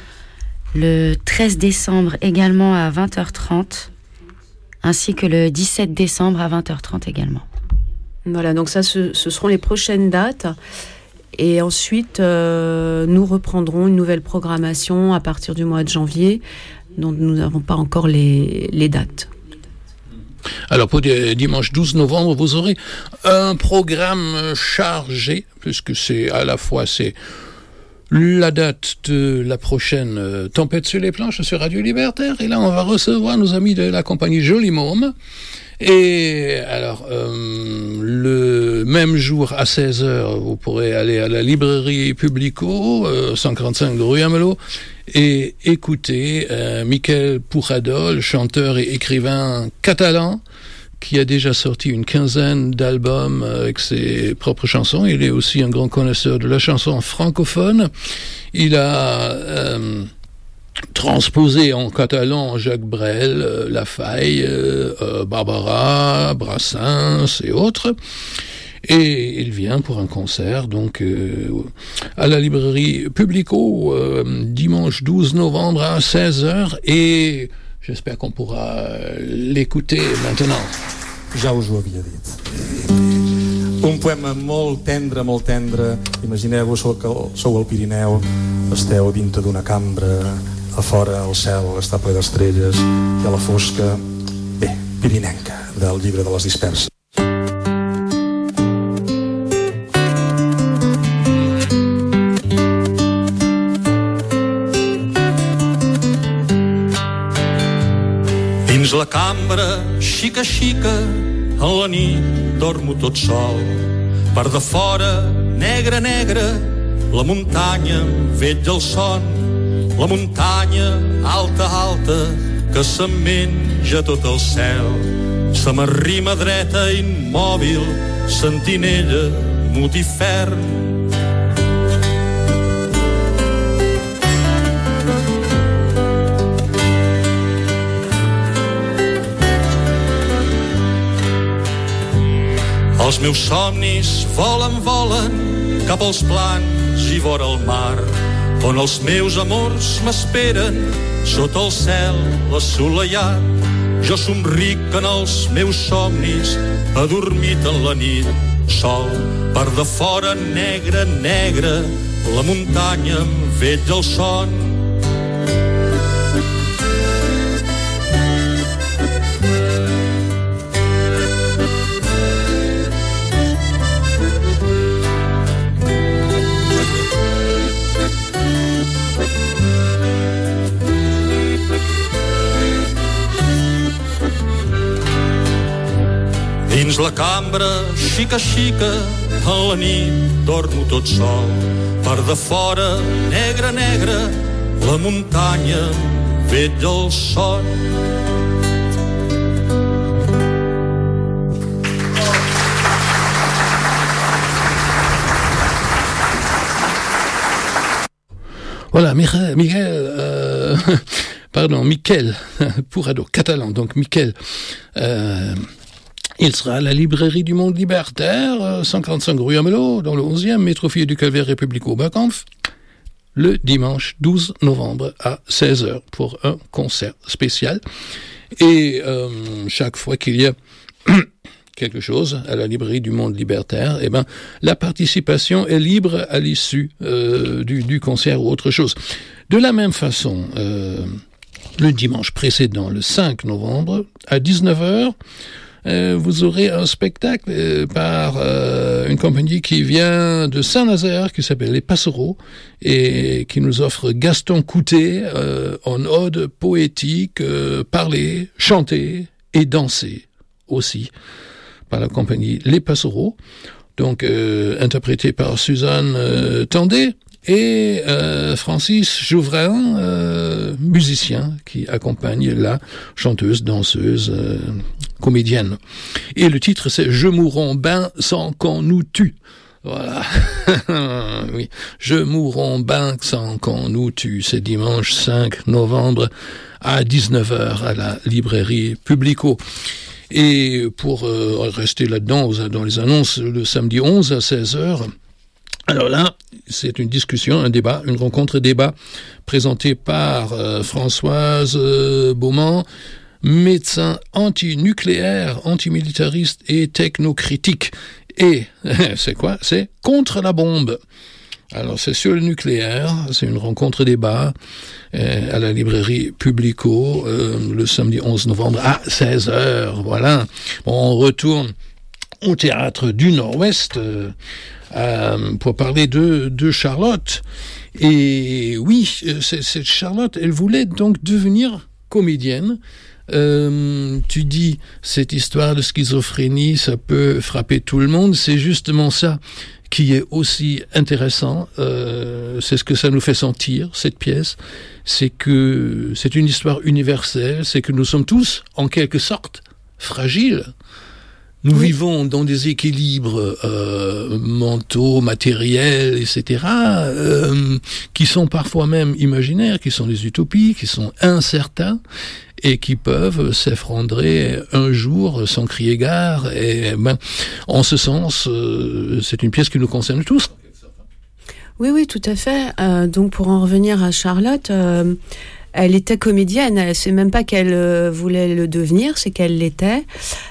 Le treize décembre également à vingt heures trente. Ainsi que le dix-sept décembre à vingt heures trente également. Voilà, donc ça, ce, ce seront les prochaines dates. Et ensuite, euh, nous reprendrons une nouvelle programmation à partir du mois de janvier, dont nous n'avons pas encore les, les dates. Alors, pour dimanche douze novembre, vous aurez un programme chargé, puisque c'est à la fois c'est la date de la prochaine euh, Tempête sur les planches sur Radio Libertaire. Et là, on va recevoir nos amis de la compagnie Joli Môme. Et alors, euh, le même jour à seize heures, vous pourrez aller à la librairie Publico, euh, cent quarante-cinq de rue Amelot, et écouter euh, Miquel Pujadol, chanteur et écrivain catalan, qui a déjà sorti une quinzaine d'albums avec ses propres chansons. Il est aussi un grand connaisseur de la chanson francophone. Il a... Euh, transposé en catalan Jacques Brel, euh, Lafaille, euh, euh, Barbara, Brassens et autres. Et il vient pour un concert donc euh, à la librairie Publico euh, dimanche douze novembre à seize heures, et j'espère qu'on pourra l'écouter maintenant. Ja us ho havia dit. Un poema molt tendre, molt tendre. Imagineu-vos que sou al Pirineu, esteu dintre d'una cambra, a fora el cel està ple d'estrelles i a la fosca, bé, pirinenca, del llibre de les disperses. Dins la cambra, xica, xica, a la nit dormo tot sol. Per de fora, negre, negre, la muntanya em vetlla el son. La muntanya, alta, alta, que se'm menja tot el cel. Se m'arrima dreta immòbil, sentinella mutifern. Els meus somnis volen, volen cap als plans i vora el mar, on els meus amors m'esperen sota el cel assolellat. Jo somric en els meus somnis, adormit en la nit, sol, per de fora negre, negre, la muntanya em vetlla el son. Dins la cambra, xica, xica, a la nit dormo tot sol. Per de fora, negre, negre, la muntanya vetlla el son. Voilà, Miguel, Miguel euh, pardon, Miquel, pour ado, catalan, donc Miquel. Euh, Il sera à la librairie du Monde Libertaire, cent quarante-cinq rue Amelot, dans le onzième, métro Fille du Calvaire Républico-Bacamf, le dimanche douze novembre à seize heures pour un concert spécial. Et euh, chaque fois qu'il y a quelque chose à la librairie du Monde Libertaire, eh ben, la participation est libre à l'issue euh, du, du concert ou autre chose. De la même façon, euh, le dimanche précédent, le cinq novembre, à dix-neuf heures, Euh, vous aurez un spectacle euh, par euh, une compagnie qui vient de Saint-Nazaire, qui s'appelle Les Passereaux, et qui nous offre Gaston Coutet euh, en ode poétique, euh, parler, chanter et danser aussi, par la compagnie Les Passereaux, donc euh, interprété par Suzanne euh, Tendé, et euh, Francis Jouvrin, euh, musicien, qui accompagne la chanteuse, danseuse, euh, comédienne. Et le titre, c'est « Je mourrai ben sans qu'on nous tue ». Voilà. Oui. « Je mourrai ben sans qu'on nous tue ». C'est dimanche cinq novembre à dix-neuf heures à la librairie Publico. Et pour euh, rester là-dedans, dans les annonces, le samedi onze à seize heures, alors là, c'est une discussion, un débat, une rencontre-débat présentée par euh, Françoise euh, Beaumont, médecin anti-nucléaire, antimilitariste et technocritique. Et c'est quoi? C'est contre la bombe. Alors c'est sur le nucléaire, c'est une rencontre-débat euh, à la librairie Publico euh, le samedi onze novembre à seize heures. Voilà. Bon, on retourne au théâtre du Nord-Ouest euh, Euh, pour parler de, de Charlotte. Et oui, cette Charlotte, elle voulait donc devenir comédienne. Euh, tu dis, cette histoire de schizophrénie, ça peut frapper tout le monde. C'est justement ça qui est aussi intéressant. Euh, c'est ce que ça nous fait sentir, cette pièce. C'est que c'est une histoire universelle. C'est que nous sommes tous, en quelque sorte, fragiles. Nous oui. vivons dans des équilibres euh, mentaux, matériels, et cetera, euh, qui sont parfois même imaginaires, qui sont des utopies, qui sont incertains, et qui peuvent s'effondrer un jour sans crier gare. Et ben, en ce sens, euh, c'est une pièce qui nous concerne tous. Oui, oui, tout à fait. Euh, donc, pour en revenir à Charlotte, euh, elle était comédienne. C'est même pas qu'elle euh, voulait le devenir, c'est qu'elle l'était.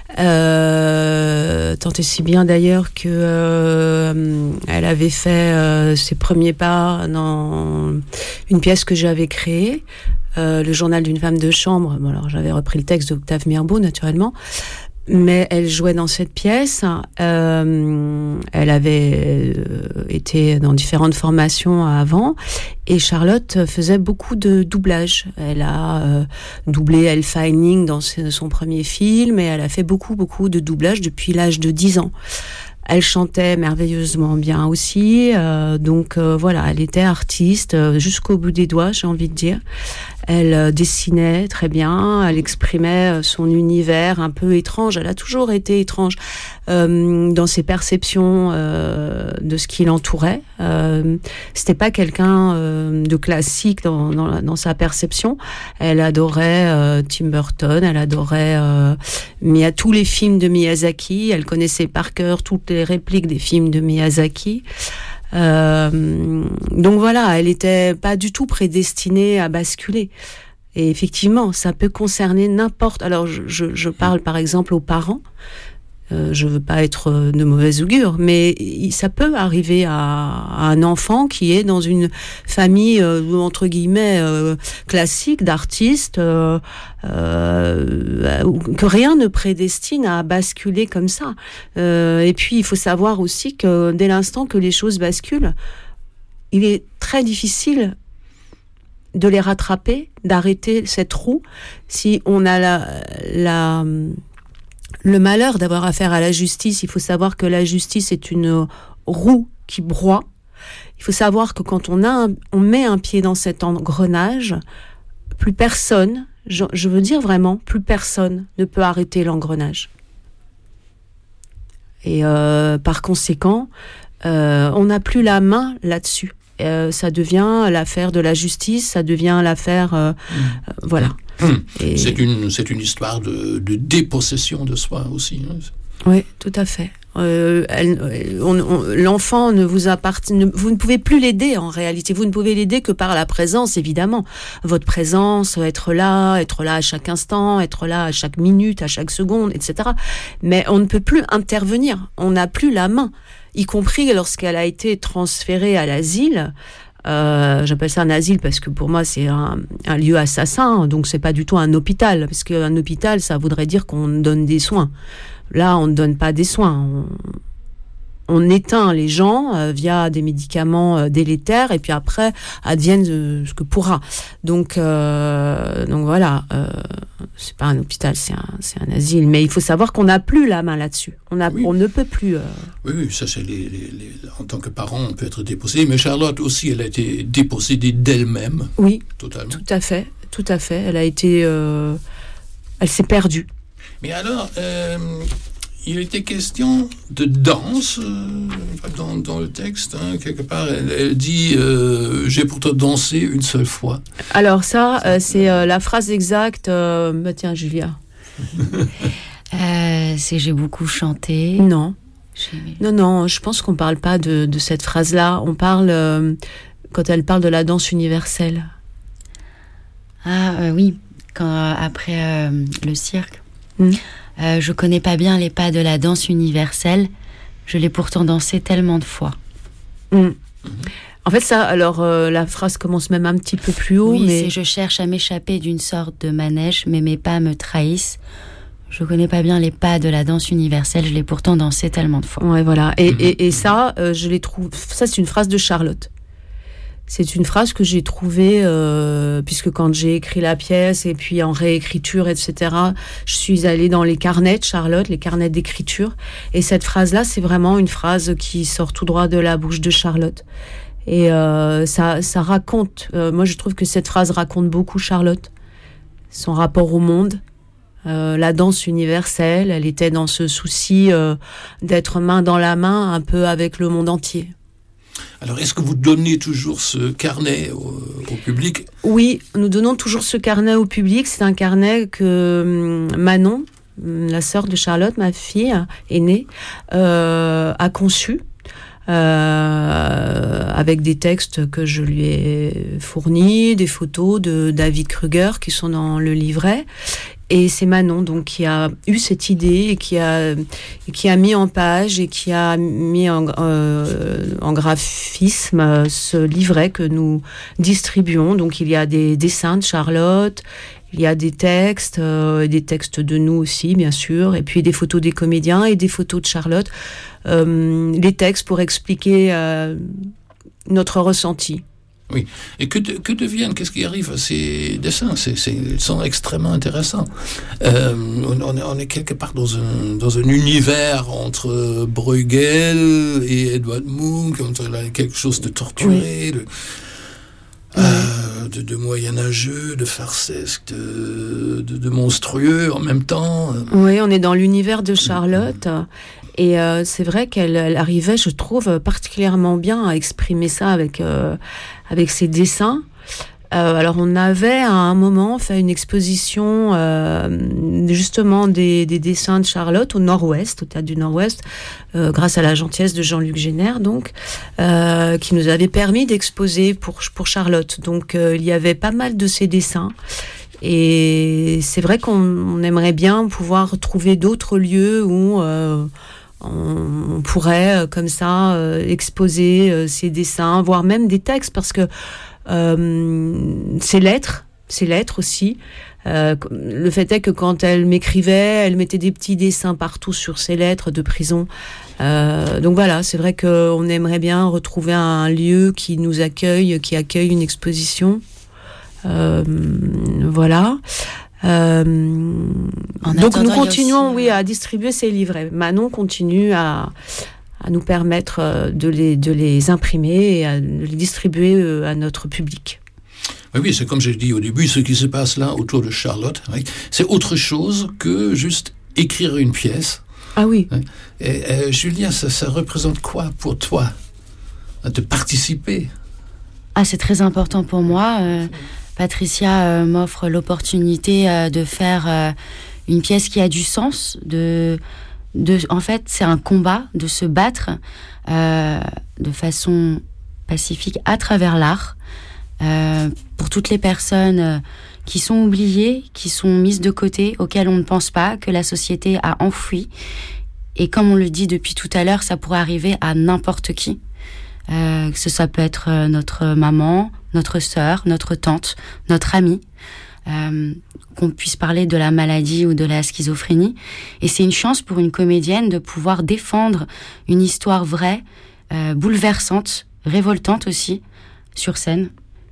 Euh, tant et si bien d'ailleurs que euh, elle avait fait euh, ses premiers pas dans une pièce que j'avais créée, euh, le journal d'une femme de chambre. Bon, alors j'avais repris le texte d'Octave Mirbeau naturellement, mais elle jouait dans cette pièce. Euh, elle avait euh, été dans différentes formations avant, et Charlotte faisait beaucoup de doublage. Elle a euh, doublé Elle Fanning dans son premier film, et elle a fait beaucoup, beaucoup de doublage depuis l'âge de dix ans. Elle chantait merveilleusement bien aussi, euh, donc euh, voilà, elle était artiste euh, jusqu'au bout des doigts, j'ai envie de dire. Elle euh, dessinait très bien, elle exprimait son univers un peu étrange. Elle a toujours été étrange euh, dans ses perceptions euh, de ce qui l'entourait. Euh, c'était pas quelqu'un euh, de classique dans, dans, dans sa perception. Elle adorait euh, Tim Burton, elle adorait euh, Mia, tous les films de Miyazaki. Elle connaissait par cœur toutes les répliques des films de Miyazaki. Euh, donc voilà, elle était pas du tout prédestinée à basculer. Et effectivement, ça peut concerner n'importe. Alors, je, je, je parle par exemple aux parents. Euh, je veux pas être de mauvaise augure, mais ça peut arriver à, à un enfant qui est dans une famille euh, entre guillemets euh, classique d'artistes, euh, euh, que rien ne prédestine à basculer comme ça. Euh, et puis il faut savoir aussi que dès l'instant que les choses basculent, il est très difficile de les rattraper, d'arrêter cette roue si on a la, la le malheur d'avoir affaire à la justice. Il faut savoir que la justice est une roue qui broie. Il faut savoir que quand on, a un, on met un pied dans cet engrenage, plus personne, je, je veux dire vraiment, plus personne ne peut arrêter l'engrenage. Et euh, par conséquent, euh, on n'a plus la main là-dessus. Euh, ça devient l'affaire de la justice, ça devient l'affaire... Euh, mmh. euh, voilà. Et... C'est une, c'est une histoire de, de dépossession de soi aussi. Hein. Oui, tout à fait. Euh, elle, on, on, l'enfant ne vous appartient, ne, vous ne pouvez plus l'aider en réalité. Vous ne pouvez l'aider que par la présence, évidemment. Votre présence, être là, être là à chaque instant, être là à chaque minute, à chaque seconde, et cetera. Mais on ne peut plus intervenir. On n'a plus la main, y compris lorsqu'elle a été transférée à l'asile. Euh, j'appelle ça un asile parce que pour moi c'est un, un lieu assassin, donc c'est pas du tout un hôpital, parce qu'un hôpital ça voudrait dire qu'on donne des soins. Là on ne donne pas des soins, on, on éteint les gens euh, via des médicaments euh, délétères et puis après advienne euh, ce que pourra. Donc euh, donc voilà, euh, c'est pas un hôpital, c'est un c'est un asile, mais il faut savoir qu'on n'a plus la main là-dessus. On a oui. on ne peut plus. Euh... Oui, oui, ça c'est les, les, les en tant que parent on peut être dépossédé, mais Charlotte aussi elle a été dépossédée d'elle-même. Oui, totalement. Tout à fait, tout à fait. Elle a été, euh, elle s'est perdue. Mais alors. Euh... Il était question de danse euh, dans, dans le texte, hein, quelque part. Elle, elle dit euh, « J'ai pourtant dansé une seule fois ». Alors ça, euh, c'est euh, la phrase exacte. Euh, bah tiens, Julia. euh, c'est « J'ai beaucoup chanté ». Non. Non, non, je pense qu'on ne parle pas de, de cette phrase-là. On parle, euh, quand elle parle de la danse universelle. Ah euh, oui, quand, euh, après euh, le cirque. Mmh. Euh, je connais pas bien les pas de la danse universelle. Je l'ai pourtant dansé tellement de fois. Mmh. En fait, ça, alors, euh, la phrase commence même un petit peu plus haut. Oui, mais... c'est « Je cherche à m'échapper d'une sorte de manège, mais mes pas me trahissent. Je connais pas bien les pas de la danse universelle. Je l'ai pourtant dansé tellement de fois. » Ouais, voilà. Et, mmh. et, et ça, euh, je les trouve... Ça, c'est une phrase de Charlotte. C'est une phrase que j'ai trouvée, euh, puisque quand j'ai écrit la pièce, et puis en réécriture, et cetera, je suis allée dans les carnets de Charlotte, les carnets d'écriture. Et cette phrase-là, c'est vraiment une phrase qui sort tout droit de la bouche de Charlotte. Et euh, ça, ça raconte... Euh, moi, je trouve que cette phrase raconte beaucoup Charlotte. Son rapport au monde. Euh, la danse universelle, elle était dans ce souci euh, d'être main dans la main, un peu avec le monde entier. Alors, est-ce que vous donnez toujours ce carnet au, au public ? Oui, nous donnons toujours ce carnet au public. C'est un carnet que Manon, la sœur de Charlotte, ma fille aînée, euh, a conçu. Euh, avec des textes que je lui ai fournis, des photos de David Kruger qui sont dans le livret. Et c'est Manon donc qui a eu cette idée et qui a qui a mis en page et qui a mis en, euh, en graphisme ce livret que nous distribuons. Donc il y a des dessins de Charlotte, il y a des textes, euh, des textes de nous aussi bien sûr, et puis des photos des comédiens et des photos de Charlotte. Euh, les textes pour expliquer euh, notre ressenti. Oui. Et que, de, que deviennent, qu'est-ce qui arrive à ces dessins ? c'est, c'est, Ils sont extrêmement intéressants. Euh, on, on, est, on est quelque part dans un, dans un univers entre Bruegel et Edvard Munch, entre là, quelque chose de torturé. Oui. De... Euh, de, de moyenâgeux, de farcesque, de, de, de monstrueux en même temps. Oui, on est dans l'univers de Charlotte. Et euh, c'est vrai qu'elle elle arrivait, je trouve, particulièrement bien à exprimer ça avec, euh, avec ses dessins. Euh, alors, on avait à un moment fait une exposition euh, justement des, des dessins de Charlotte au Nord-Ouest, au Théâtre du Nord-Ouest, euh, grâce à la gentillesse de Jean-Luc Génère, donc, euh, qui nous avait permis d'exposer pour, pour Charlotte. Donc, euh, il y avait pas mal de ces dessins. Et c'est vrai qu'on on aimerait bien pouvoir trouver d'autres lieux où euh, on, on pourrait, euh, comme ça, euh, exposer euh, ces dessins, voire même des textes, parce que Euh, ses lettres, ses lettres aussi. Euh, le fait est que quand elle m'écrivait, elle mettait des petits dessins partout sur ses lettres de prison. Euh, donc voilà, c'est vrai qu'on aimerait bien retrouver un lieu qui nous accueille, qui accueille une exposition. Euh, voilà. Euh, donc nous continuons, aussi, oui, à distribuer ces livrets. Manon continue à à nous permettre de les, de les imprimer et à les distribuer à notre public. Oui, oui, c'est comme j'ai dit au début, ce qui se passe là autour de Charlotte, oui, c'est autre chose que juste écrire une pièce. Ah oui. Et, et Julia, ça, ça représente quoi pour toi, de participer? Ah, c'est très important pour moi. Euh, Patricia euh, m'offre l'opportunité euh, de faire euh, une pièce qui a du sens, de... De, en fait, c'est un combat de se battre euh, de façon pacifique à travers l'art euh, pour toutes les personnes euh, qui sont oubliées, qui sont mises de côté, auxquelles on ne pense pas, que la société a enfoui. Et comme on le dit depuis tout à l'heure, ça pourrait arriver à n'importe qui. Euh, que ça peut être notre maman, notre sœur, notre tante, notre amie. Euh, qu'on puisse parler de la maladie ou de la schizophrénie. Et c'est une chance pour une comédienne de pouvoir défendre une histoire vraie, euh, bouleversante, révoltante aussi, sur scène.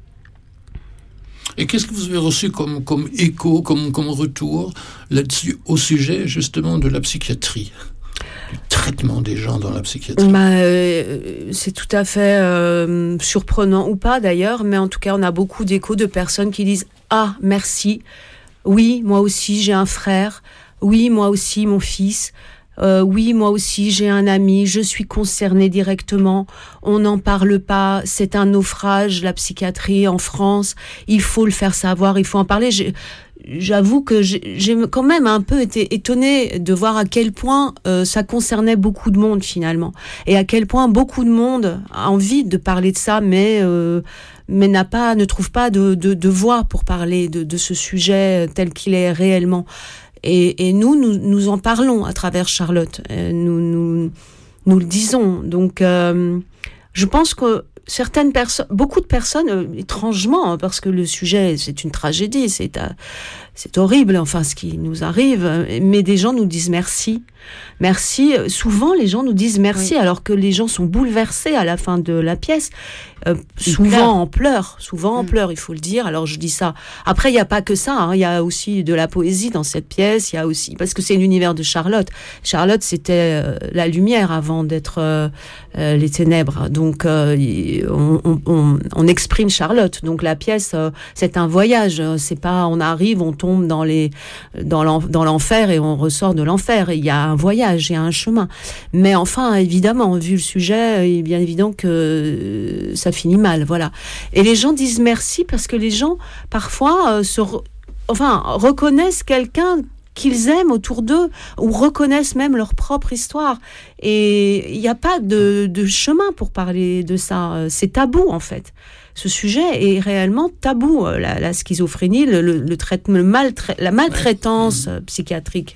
Et qu'est-ce que vous avez reçu comme, comme écho, comme, comme retour là-dessus, au sujet justement de la psychiatrie, du traitement des gens dans la psychiatrie? Bah, euh, c'est tout à fait euh, surprenant, ou pas d'ailleurs, mais en tout cas on a beaucoup d'échos de personnes qui disent « Ah, merci !» Oui, moi aussi, j'ai un frère. Oui, moi aussi, mon fils. Euh, oui, moi aussi, j'ai un ami. Je suis concernée directement. On n'en parle pas. C'est un naufrage, la psychiatrie en France. Il faut le faire savoir. Il faut en parler. J'ai, j'avoue que j'ai, j'ai quand même un peu été étonnée de voir à quel point euh, ça concernait beaucoup de monde, finalement. Et à quel point beaucoup de monde a envie de parler de ça, mais... Euh, mais n'a pas, ne trouve pas de, de, de voix pour parler de, de ce sujet tel qu'il est réellement. Et, et nous, nous, nous en parlons à travers Charlotte. Nous, nous, nous le disons. Donc, euh, je pense que certaines personnes, beaucoup de personnes, euh, étrangement, parce que le sujet, c'est une tragédie, c'est, euh, c'est horrible, enfin, ce qui nous arrive, mais des gens nous disent merci. Merci. Souvent, les gens nous disent merci, oui. Alors que les gens sont bouleversés à la fin de la pièce. Euh, souvent pleure. en pleurs, souvent en mmh. pleurs, il faut le dire. Alors je dis ça. Après, il y a pas que ça. Hein. Il y a aussi de la poésie dans cette pièce. Il y a aussi parce que c'est l'univers de Charlotte. Charlotte, c'était euh, la lumière avant d'être euh, euh, les ténèbres. Donc euh, on, on, on, on exprime Charlotte. Donc la pièce, euh, c'est un voyage. C'est pas on arrive, on tombe dans les dans, l'en, dans l'enfer et on ressort de l'enfer. Il y a un voyage, il y a un chemin. Mais enfin, évidemment, vu le sujet, il est bien évident que ça finit mal, voilà. Et les gens disent merci parce que les gens, parfois, euh, se re- enfin, reconnaissent quelqu'un qu'ils aiment autour d'eux ou reconnaissent même leur propre histoire. Et il n'y a pas de, de chemin pour parler de ça. C'est tabou, en fait. Ce sujet est réellement tabou, la, la schizophrénie, le, le, le traitement, le maltra- la maltraitance ouais. psychiatrique.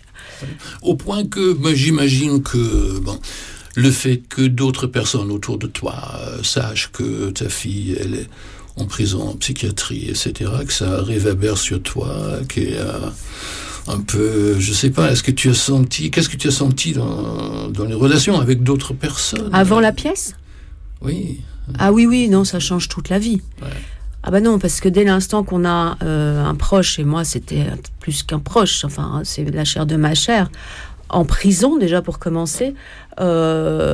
Au point que, ben, j'imagine que... Bon, le fait que d'autres personnes autour de toi euh, sachent que ta fille, elle est en prison, en psychiatrie, et cetera, que ça réverbère sur toi, qu'il y a un peu, je sais pas, est-ce que tu as senti, qu'est-ce que tu as senti dans, dans les relations avec d'autres personnes? Avant la pièce? Oui. Ah oui, oui, non, ça change toute la vie. Ouais. Ah bah non, parce que dès l'instant qu'on a euh, un proche, et moi c'était plus qu'un proche, enfin, c'est la chair de ma chair, en prison déjà pour commencer, euh,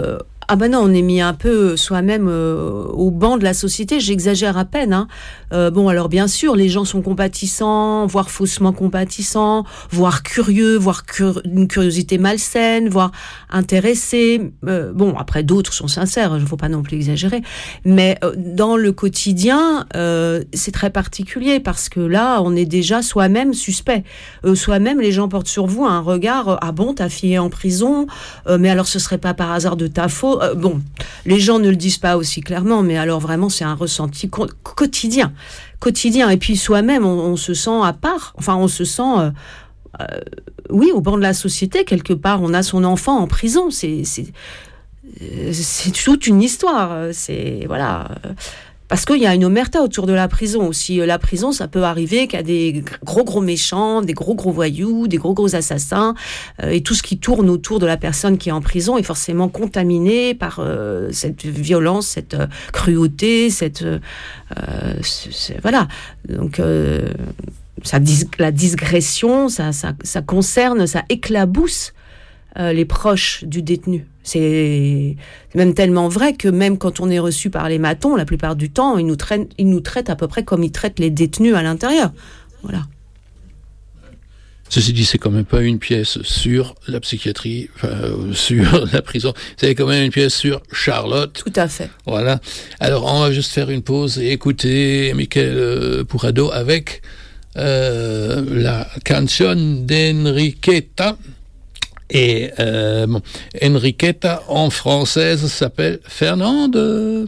Ah ben non, on est mis un peu soi-même euh, au banc de la société, j'exagère à peine. Hein. Euh, bon, alors bien sûr, les gens sont compatissants, voire faussement compatissants, voire curieux, voire cur- une curiosité malsaine, voire intéressés. Euh, bon, après, d'autres sont sincères, il ne faut pas non plus exagérer. Mais euh, dans le quotidien, euh, c'est très particulier parce que là, on est déjà soi-même suspect. Euh, soi-même, les gens portent sur vous un regard, euh, ah bon, ta fille est en prison, euh, mais alors ce serait pas par hasard de ta faute. Euh, bon, les gens ne le disent pas aussi clairement, mais alors vraiment c'est un ressenti co- quotidien, quotidien. Et puis soi-même, on, on se sent à part. Enfin, on se sent, euh, euh, oui, au banc de la société quelque part. On a son enfant en prison. C'est, c'est, c'est toute une histoire. C'est voilà. Parce qu'il y a une omerta autour de la prison aussi. La prison, ça peut arriver qu'à des gros gros méchants, des gros gros voyous, des gros gros assassins, euh, et tout ce qui tourne autour de la personne qui est en prison est forcément contaminé par euh, cette violence, cette euh, cruauté, cette euh, c'est, c'est, voilà. Donc euh, ça dis- la digression, ça, ça ça concerne, ça éclabousse euh, les proches du détenu. C'est même tellement vrai que même quand on est reçu par les matons, la plupart du temps, ils nous traitent, ils nous traitent à peu près comme ils traitent les détenus à l'intérieur. Voilà. Ceci dit, c'est quand même pas une pièce sur la psychiatrie, enfin, sur la prison. C'est quand même une pièce sur Charlotte. Tout à fait. Voilà. Alors, on va juste faire une pause et écouter Michael Purado avec euh, la canción d'Enriqueta. Et euh, bon, Enriqueta en française s'appelle Fernande.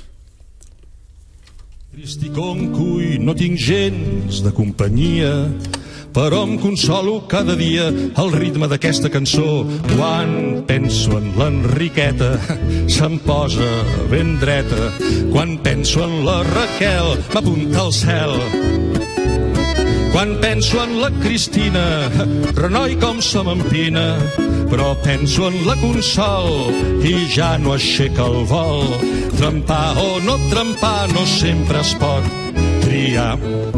Trist i concull, no tinc gens de companyia, però em consolo cada dia al ritme d'aquesta cançó. Quan penso en l'Enriqueta se'm posa ben dreta. Quan penso en la Raquel m'apunta al cel. Quan penso en la Cristina, renoi com se m'empina, però penso en la Consol i ja no aixeca el vol. Trempar o no trempar no sempre es pot triar.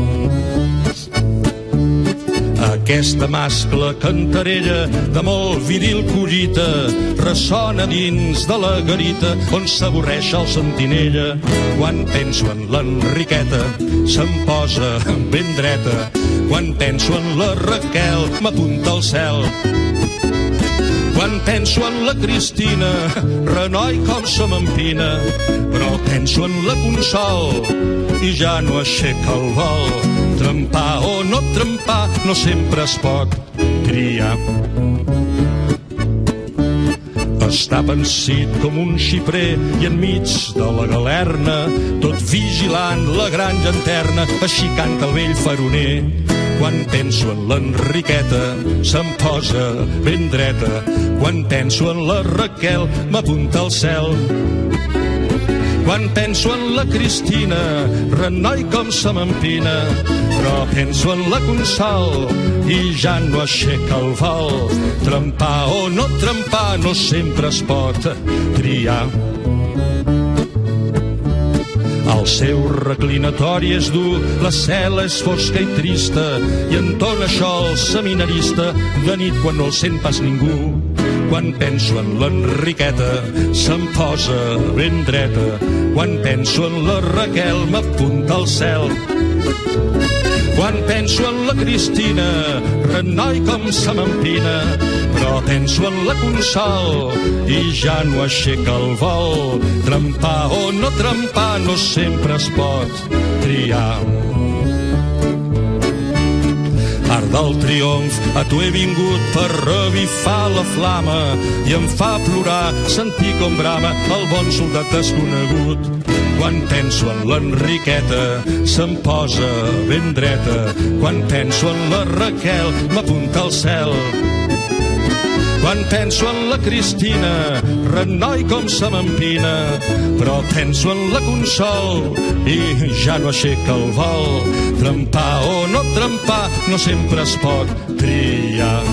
Aquesta mascla cantarella de molt viril collita ressona dins de la garita on s'avorreix el sentinella. Quan penso en l'Enriqueta se'm posa ben dreta. Quan penso en la Raquel m'apunta al cel. Quan penso en la Cristina renoi com se m'empina, però penso en la Consol i ja no aixeca el vol. Trempar o no trempar no sempre es pot triar. Està pensit com un xiprer i enmig de la galerna, tot vigilant la gran llanterna, així canta el vell faroner. Quan penso en l'Enriqueta se'm posa ben dreta. Quan penso en la Raquel m'apunta al cel. Quan penso en la Cristina renoi com se m'empina, però penso en la Consol i ja no aixeca el vol. Trempar o no trempar no sempre es pot triar. El seu reclinatori és dur, la cel·la és fosca i trista, i entona això el seminarista de nit quan no el sent pas ningú. Quan penso en l'Enriqueta se'm posa ben dreta. Quan penso en la Raquel m'apunta al cel. Quan penso en la Cristina renoi com se m'empina, però penso en la Consol i ja no aixeca el vol. Trempar o no trempar no sempre es pot triar. Art del triomf, a tu he vingut per revifar la flama i em fa plorar sentir com brama el bon soldat desconegut. Quan penso en l'Enriqueta se'm posa ben dreta. Quan penso en la Raquel m'apunta al cel. Quan penso en la Cristina renoi com se m'empina, però penso en la Consol i ja no aixeca el vol. Trempar o no trempar no sempre es pot triar.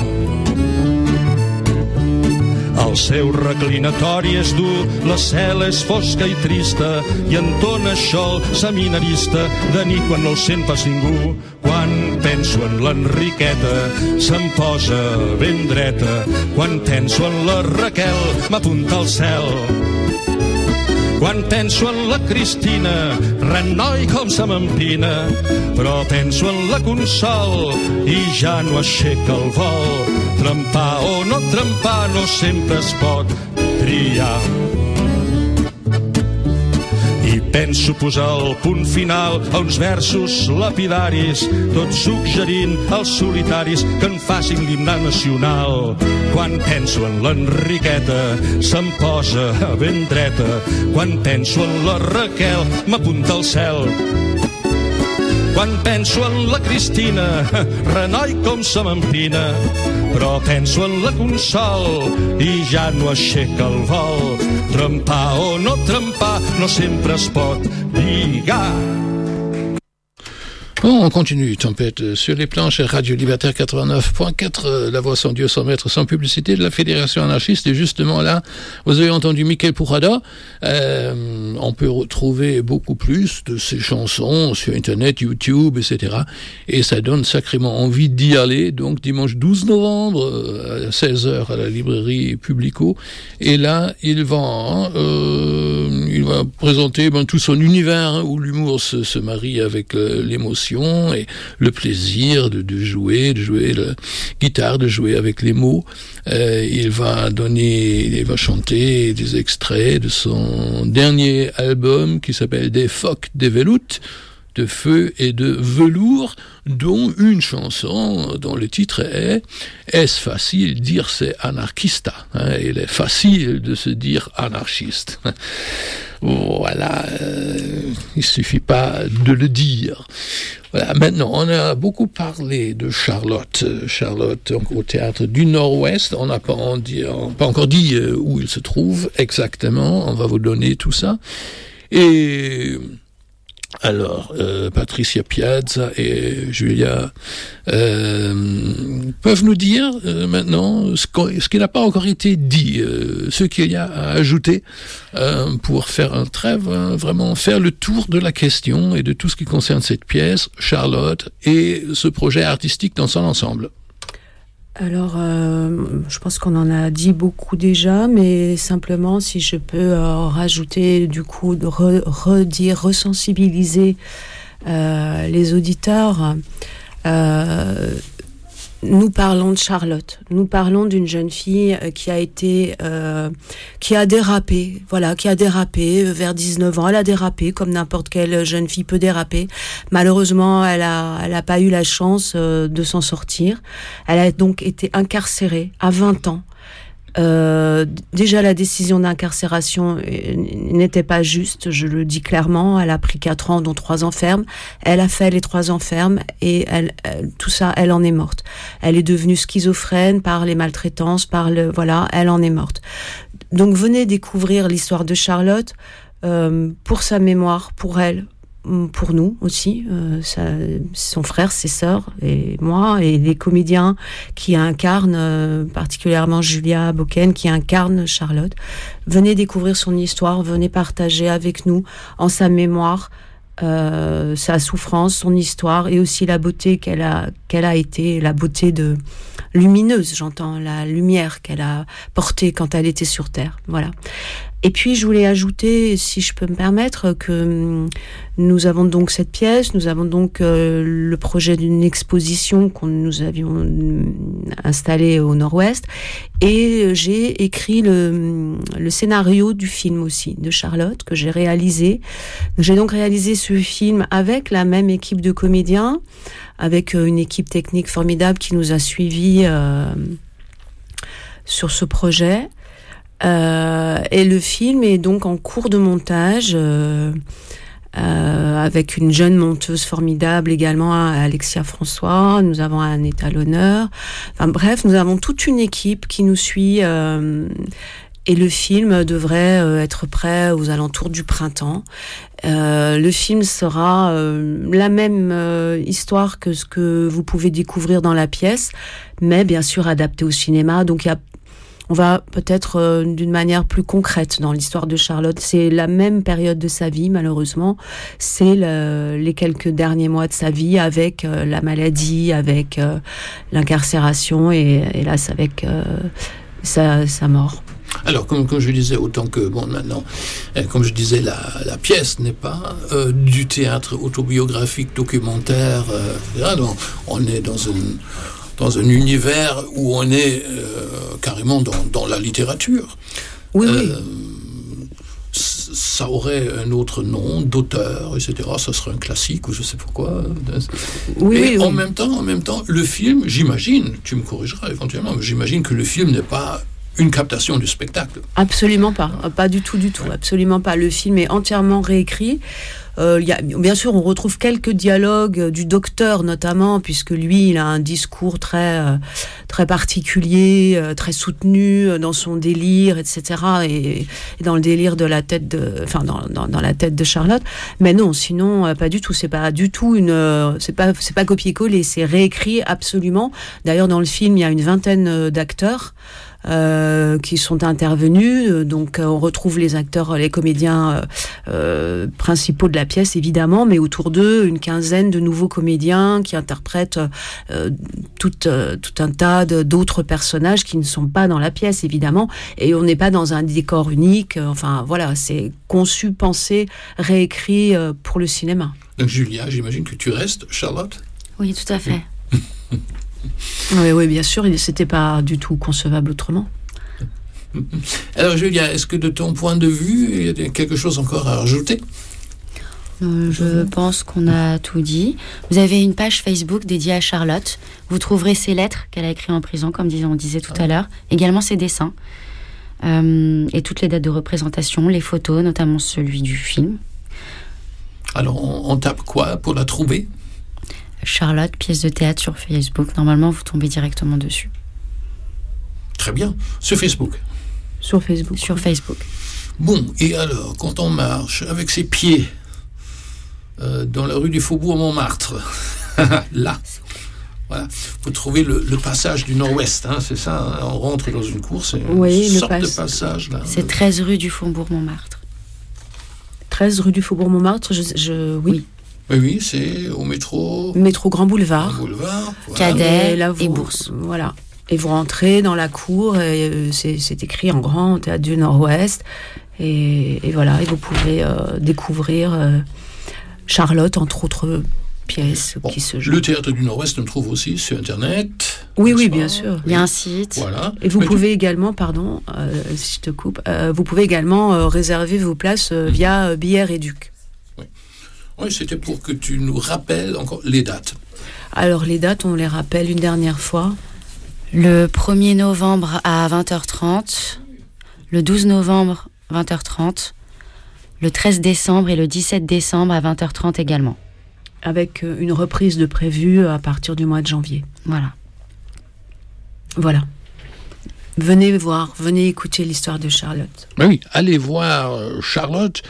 El seu reclinatori és dur, la cel·la és fosca i trista, i entona això el seminarista de nit quan no el sent pas ningú. Quan penso en l'Enriqueta se'm posa ben dreta. Quan penso en la Raquel m'apunta al cel. Quan penso en la Cristina, renoi com se m'empina, però penso en la Consol i ja no aixeca el vol. Trempar o no trempar no sempre es pot triar. I penso posar el punt final a uns versos lapidaris, tot suggerint als solitaris que en facin l'himne nacional. Quan penso en l'Enriqueta se'm posa ben dreta. Quan penso en la Raquel m'apunta al cel. Quan penso en la Cristina, renoi com se m'empina, però penso en la Consol i ja no aixeca el vol. Trempar o no trempar no sempre es pot lligar. Bon, on continue, Tempête, sur les planches Radio Libertaire quatre-vingt-neuf point quatre, La Voix sans Dieu, sans maître, sans publicité de la Fédération anarchiste. Et justement là, vous avez entendu Michael Pourrada. Euh, on peut retrouver beaucoup plus de ses chansons sur Internet, YouTube, et cetera. Et ça donne sacrément envie d'y aller. Donc dimanche douze novembre à seize heures à la librairie Publico. Et là, il va, euh, il va présenter ben, tout son univers hein, où l'humour se, se marie avec le, l'émotion et le plaisir de, de jouer, de jouer la guitare, de jouer avec les mots. Euh, il va donner, il va chanter des extraits de son dernier album qui s'appelle Des phoques des veloutes, de feu et de velours, dont une chanson dont le titre est « Est-ce facile dire c'est anarchista ?» hein, il est facile de se dire anarchiste. Voilà, euh, il suffit pas de le dire. Voilà, maintenant, on a beaucoup parlé de Charlotte. Charlotte, au Théâtre du Nord-Ouest. On n'a pas, pas encore dit où il se trouve exactement. On va vous donner tout ça. Et alors, euh, Patricia Piazza et Julia euh, peuvent nous dire euh, maintenant ce, ce qui n'a pas encore été dit, euh, ce qu'il y a à ajouter euh, pour faire un trêve, hein, vraiment faire le tour de la question et de tout ce qui concerne cette pièce, Charlotte, et ce projet artistique dans son ensemble. Alors, euh, je pense qu'on en a dit beaucoup déjà, mais simplement, si je peux euh, rajouter, du coup, de re, redire, resensibiliser euh, les auditeurs. Euh, nous parlons de Charlotte. Nous parlons d'une jeune fille qui a été, euh, qui a dérapé, voilà, qui a dérapé vers dix-neuf ans. Elle a dérapé comme n'importe quelle jeune fille peut déraper. Malheureusement, elle a, elle a pas eu la chance euh, de s'en sortir. Elle a donc été incarcérée à vingt ans. Euh, déjà la décision d'incarcération n'était pas juste, je le dis clairement. Elle a pris quatre ans, dont trois ans ferme. Elle a fait les trois ans ferme et elle, elle, tout ça, elle en est morte. Elle est devenue schizophrène par les maltraitances, par le voilà, elle en est morte. Donc venez découvrir l'histoire de Charlotte euh, pour sa mémoire, pour elle. Pour nous aussi, euh, ça, son frère, ses sœurs et moi et les comédiens qui incarnent, euh, particulièrement Julia Boken qui incarne Charlotte. Venez découvrir son histoire, venez partager avec nous en sa mémoire euh, sa souffrance, son histoire et aussi la beauté qu'elle a, qu'elle a été, la beauté de lumineuse, j'entends, la lumière qu'elle a portée quand elle était sur Terre. Voilà. Et puis, je voulais ajouter, si je peux me permettre, que nous avons donc cette pièce, nous avons donc euh, le projet d'une exposition que nous avions installée au Nord-Ouest, et j'ai écrit le, le scénario du film aussi, de Charlotte, que j'ai réalisé. J'ai donc réalisé ce film avec la même équipe de comédiens, avec une équipe technique formidable qui nous a suivis euh, sur ce projet. Euh, et le film est donc en cours de montage euh, euh, avec une jeune monteuse formidable également, Alexia François. Nous avons un étalonneur. Enfin bref, nous avons toute une équipe qui nous suit euh, et le film devrait euh, être prêt aux alentours du printemps. Euh, le film sera euh, la même euh, histoire que ce que vous pouvez découvrir dans la pièce, mais bien sûr adapté au cinéma. Donc il y a on va peut-être euh, d'une manière plus concrète dans l'histoire de Charlotte. C'est la même période de sa vie, malheureusement. C'est le, les quelques derniers mois de sa vie avec euh, la maladie, avec euh, l'incarcération et hélas avec euh, sa, sa mort. Alors, comme, comme je disais, autant que, bon, maintenant, euh, comme je disais, la, la pièce n'est pas euh, du théâtre autobiographique, documentaire, euh, et cetera. Donc, on est dans un, dans un univers où on est euh, carrément dans, dans la littérature. Oui, euh, oui. Ça aurait un autre nom d'auteur, et cetera. Ça serait un classique ou je sais pourquoi. Oui, et oui, en oui. même temps, en même temps, le film, j'imagine, tu me corrigeras éventuellement, mais j'imagine que le film n'est pas une captation du spectacle. Absolument pas, pas du tout, du tout, ouais. Absolument pas. Le film est entièrement réécrit. Euh, y a, bien sûr, on retrouve quelques dialogues du docteur notamment, puisque lui, il a un discours très, euh, très particulier, euh, très soutenu euh, dans son délire, et cetera. Et, et dans le délire de la tête de, enfin, dans, dans, dans la tête de Charlotte. Mais non, sinon, euh, pas du tout. C'est pas du tout une, euh, c'est pas, c'est pas copier-coller, c'est réécrit absolument. D'ailleurs, dans le film, il y a une vingtaine d'acteurs. Euh, qui sont intervenus, donc euh, on retrouve les acteurs, les comédiens euh, euh, principaux de la pièce évidemment, mais autour d'eux une quinzaine de nouveaux comédiens qui interprètent euh, tout, euh, tout un tas de, d'autres personnages qui ne sont pas dans la pièce évidemment, et on n'est pas dans un décor unique, euh, enfin voilà, c'est conçu, pensé, réécrit euh, pour le cinéma. Donc Julia, j'imagine que tu restes, Charlotte ? Oui, tout à fait. Oui, oui, bien sûr, c'était pas du tout concevable autrement. Alors Julia, est-ce que de ton point de vue, il y a quelque chose encore à rajouter ? euh, Je pense qu'on a tout dit. Vous avez une page Facebook dédiée à Charlotte. Vous trouverez ses lettres qu'elle a écrites en prison, comme on disait tout à l'heure. Également ses dessins. Euh, et toutes les dates de représentation, les photos, notamment celui du film. Alors, on, on tape quoi pour la trouver ? Charlotte, pièce de théâtre sur Facebook. Normalement, vous tombez directement dessus. Très bien. Sur Facebook. Sur Facebook. Sur Facebook. Bon, et alors, quand on marche avec ses pieds euh, dans la rue du Faubourg Montmartre, là, voilà, vous trouvez le, le passage du Nord-Ouest, hein, c'est ça, hein, on rentre dans une course, c'est oui, une le sorte passe. de passage là. C'est treize rue du Faubourg Montmartre. treize rue du Faubourg Montmartre, je, je oui. oui. Oui, oui, c'est au métro. Métro Grand Boulevard. Grand Boulevard. Voilà. Cadet et, là, vous, et Bourse. Voilà. Et vous rentrez dans la cour, et euh, c'est, c'est écrit en grand Théâtre du Nord-Ouest. Et, et voilà, et vous pouvez euh, découvrir euh, Charlotte, entre autres pièces Bon, qui se jouent. le Théâtre du Nord-Ouest, on le trouve aussi sur Internet. Oui, oui, bien sûr. Il y a un site. Voilà. Et vous Mais pouvez tu... également, pardon, euh, si je te coupe, euh, vous pouvez également euh, réserver vos places euh, mmh. via euh, Billets Réduc. Oui. Oui, c'était pour que tu nous rappelles encore les dates. Alors, les dates, on les rappelle une dernière fois. Le premier novembre à vingt heures trente, le douze novembre vingt heures trente, le treize décembre et le dix-sept décembre à vingt heures trente également. Avec une reprise de prévue à partir du mois de janvier. Voilà. Voilà. Venez voir, venez écouter l'histoire de Charlotte. Oui, allez voir Charlotte,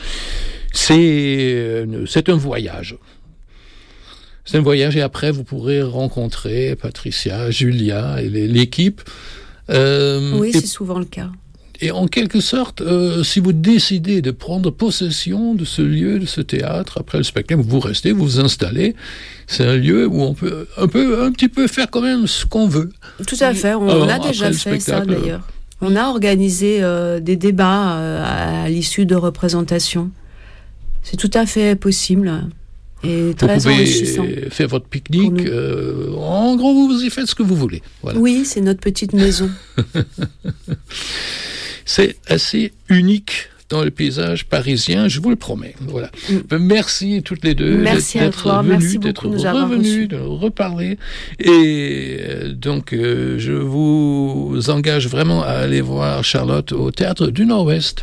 c'est, c'est un voyage. C'est un voyage et après vous pourrez rencontrer Patricia, Julia et l'équipe. Euh, oui, et, c'est souvent le cas. Et en quelque sorte, euh, si vous décidez de prendre possession de ce lieu, de ce théâtre, après le spectacle, vous restez, vous vous installez. C'est un lieu où on peut un, peu, un petit peu faire quand même ce qu'on veut. Tout à fait, on Alors, a déjà fait ça d'ailleurs. On a organisé euh, des débats euh, à, à l'issue de représentations. C'est tout à fait possible. Et très vous pouvez enrichissant. Faire votre pique-nique. Euh, en gros, vous y faites ce que vous voulez. Voilà. Oui, c'est notre petite maison. C'est assez unique dans le paysage parisien, je vous le promets. Voilà. Mm. Merci toutes les deux merci d'être, à toi. venues, merci d'être beaucoup de nous avoir revenues, de reparler. Et euh, donc, euh, je vous engage vraiment à aller voir Charlotte au Théâtre du Nord-Ouest.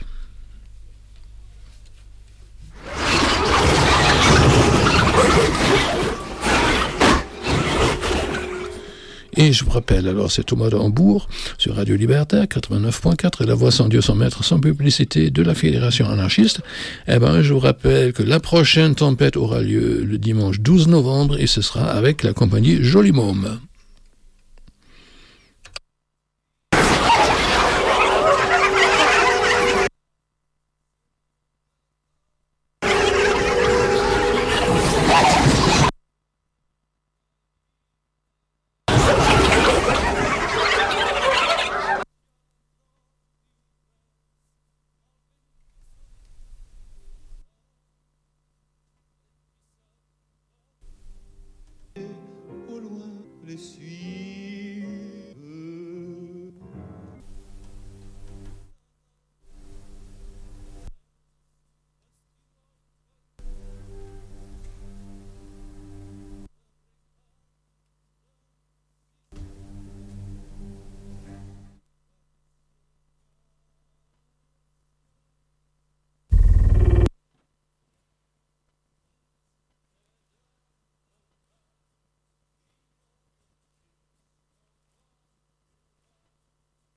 Et je vous rappelle, alors c'est Thomas d'Hambourg sur Radio Libertaire quatre-vingt-neuf point quatre et la voix sans Dieu, sans maître, sans publicité de la Fédération anarchiste. Eh ben, je vous rappelle que la prochaine tempête aura lieu le dimanche douze novembre et ce sera avec la compagnie Joli Môme.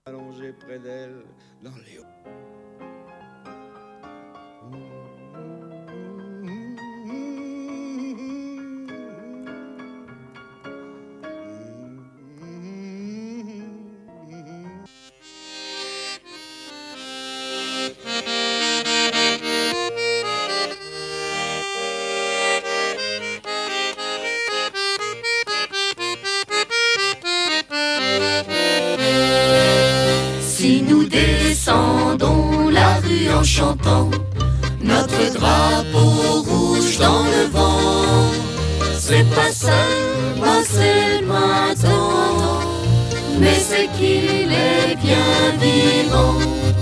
allongé près d'elle dans les Si nous descendons la rue en chantant notre drapeau rouge dans le vent, c'est pas seulement c'est maintenant, mais c'est qu'il est bien vivant.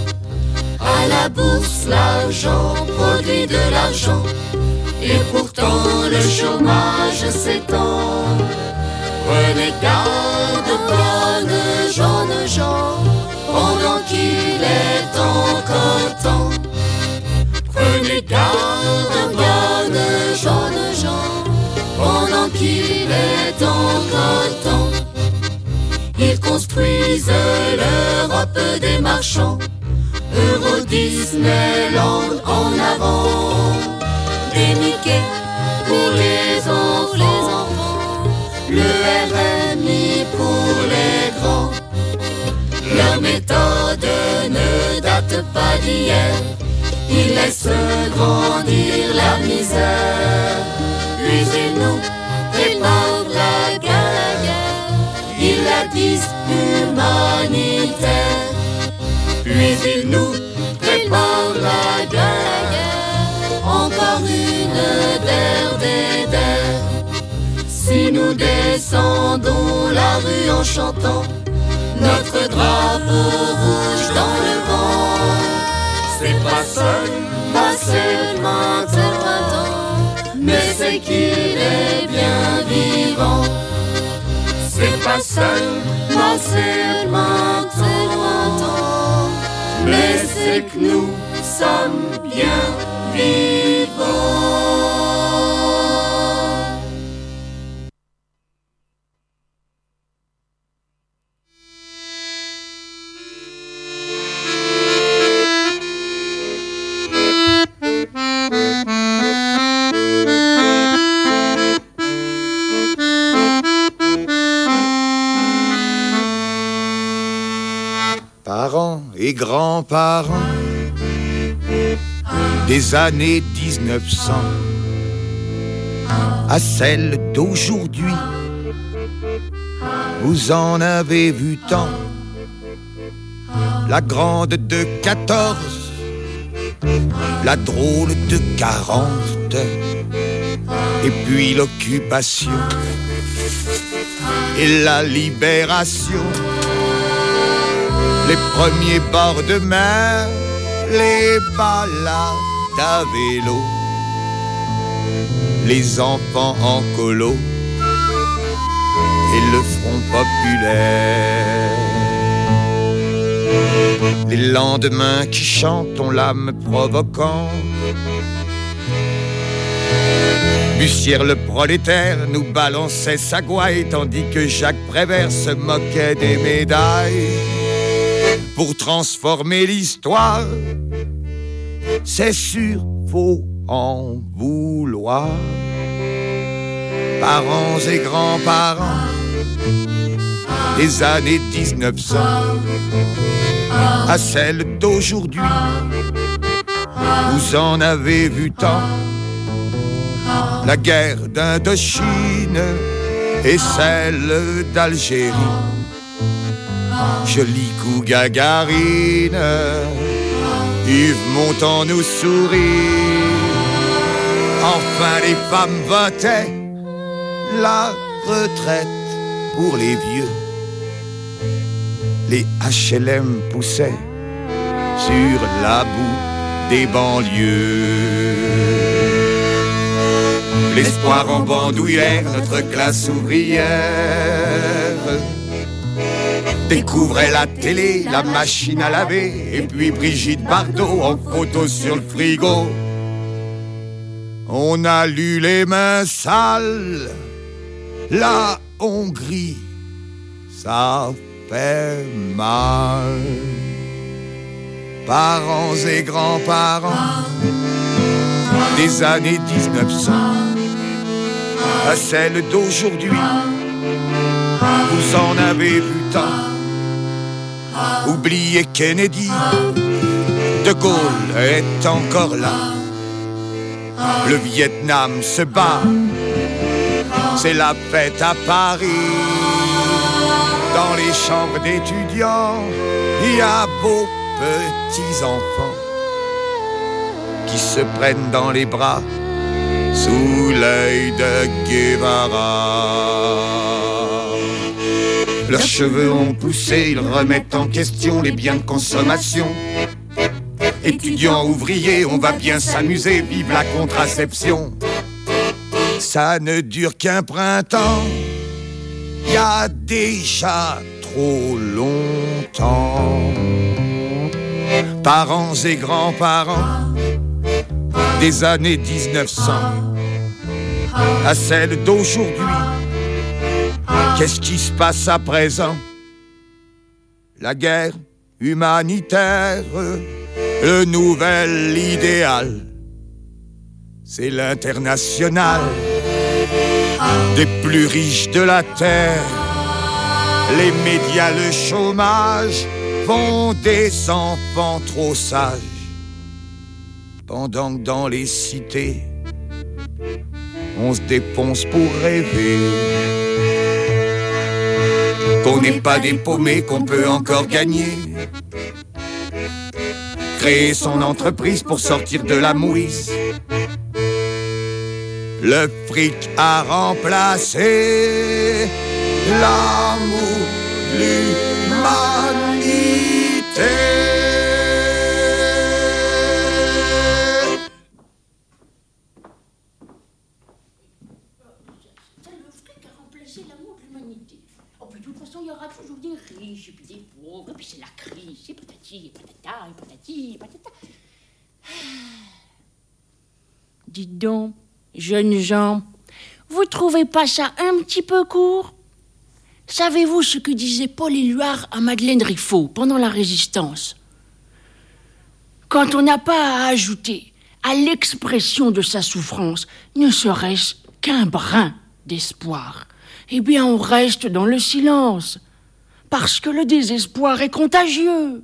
À la bourse, l'argent produit de l'argent, et pourtant le chômage s'étend. Prenez garde, bonnes jeunes gens, pendant qu'il est encore temps. Prenez garde, bonnes jeunes gens, pendant qu'il est encore temps. Ils construisent l'Europe des marchands, Euro Disneyland en avant, des Mickey pour les enfants, le R M I pour les grands. Leur méthode ne date pas d'hier, ils laissent grandir la misère. Puis ils nous préparent la guerre, ils la disent humanitaire. Puis ils nous préparent la guerre, encore une der des der. Si nous descendons la rue en chantant notre drapeau rouge dans le vent, c'est pas seulement c'est le printemps, mais c'est qu'il est bien vivant. C'est pas seulement c'est le printemps, mais c'est que nous sommes bien vivants. Parents et grands-parents des années dix-neuf cents à celles d'aujourd'hui, vous en avez vu tant. La grande de quatorze, la drôle de quarante, et puis l'occupation et la libération. Les premiers bords de mer, les balades à vélo, les enfants en colo et le Front populaire. Les lendemains qui chantent ont l'âme provocante. Bussière le prolétaire nous balançait sa gouaille, tandis que Jacques Prévert se moquait des médailles. Pour transformer l'histoire, c'est sûr, faut en vouloir. Parents et grands-parents des années dix-neuf cents à celles d'aujourd'hui, vous en avez vu tant. La guerre d'Indochine et celle d'Algérie, joli coup Gagarine, Yves Montand nous sourit. Enfin les femmes votaient la retraite pour les vieux. Les H L M poussaient sur la boue des banlieues. L'espoir en bandoulière, notre classe ouvrière découvrait la télé, la machine à laver, et puis Brigitte Bardot en photo sur le frigo. On a lu les mains sales, la Hongrie, ça fait mal. Parents et grands-parents des années dix-neuf cents à celles d'aujourd'hui, vous en avez vu tant. Oubliez Kennedy, De Gaulle est encore là. Le Vietnam se bat, c'est la fête à Paris. Dans les chambres d'étudiants, il y a beaux petits enfants qui se prennent dans les bras sous l'œil de Guevara. Leurs cheveux ont poussé, ils remettent en question les biens de consommation. Étudiants, ouvriers, on va bien s'amuser, vive la contraception. Ça ne dure qu'un printemps, y a déjà trop longtemps. Parents et grands-parents des années dix-neuf cents à celles d'aujourd'hui, qu'est-ce qui se passe à présent? La guerre humanitaire, le nouvel idéal, c'est l'international des plus riches de la terre. Les médias, le chômage font des enfants trop sages, pendant que dans les cités on se défonce pour rêver. Qu'on n'est pas des paumés, qu'on peut encore gagner. Créer son entreprise pour sortir de la mouise. Le fric a remplacé l'amour, l'humanité. Il y aura toujours des riches et puis des pauvres, et puis c'est la crise, et patati, et patata, et patati, et patata. Dites donc, jeunes gens, vous trouvez pas ça un petit peu court? Savez-vous ce que disait Paul Éluard à Madeleine Riffaut pendant la Résistance? Quand on n'a pas à ajouter à l'expression de sa souffrance, ne serait-ce qu'un brin d'espoir, eh bien on reste dans le silence, parce que le désespoir est contagieux.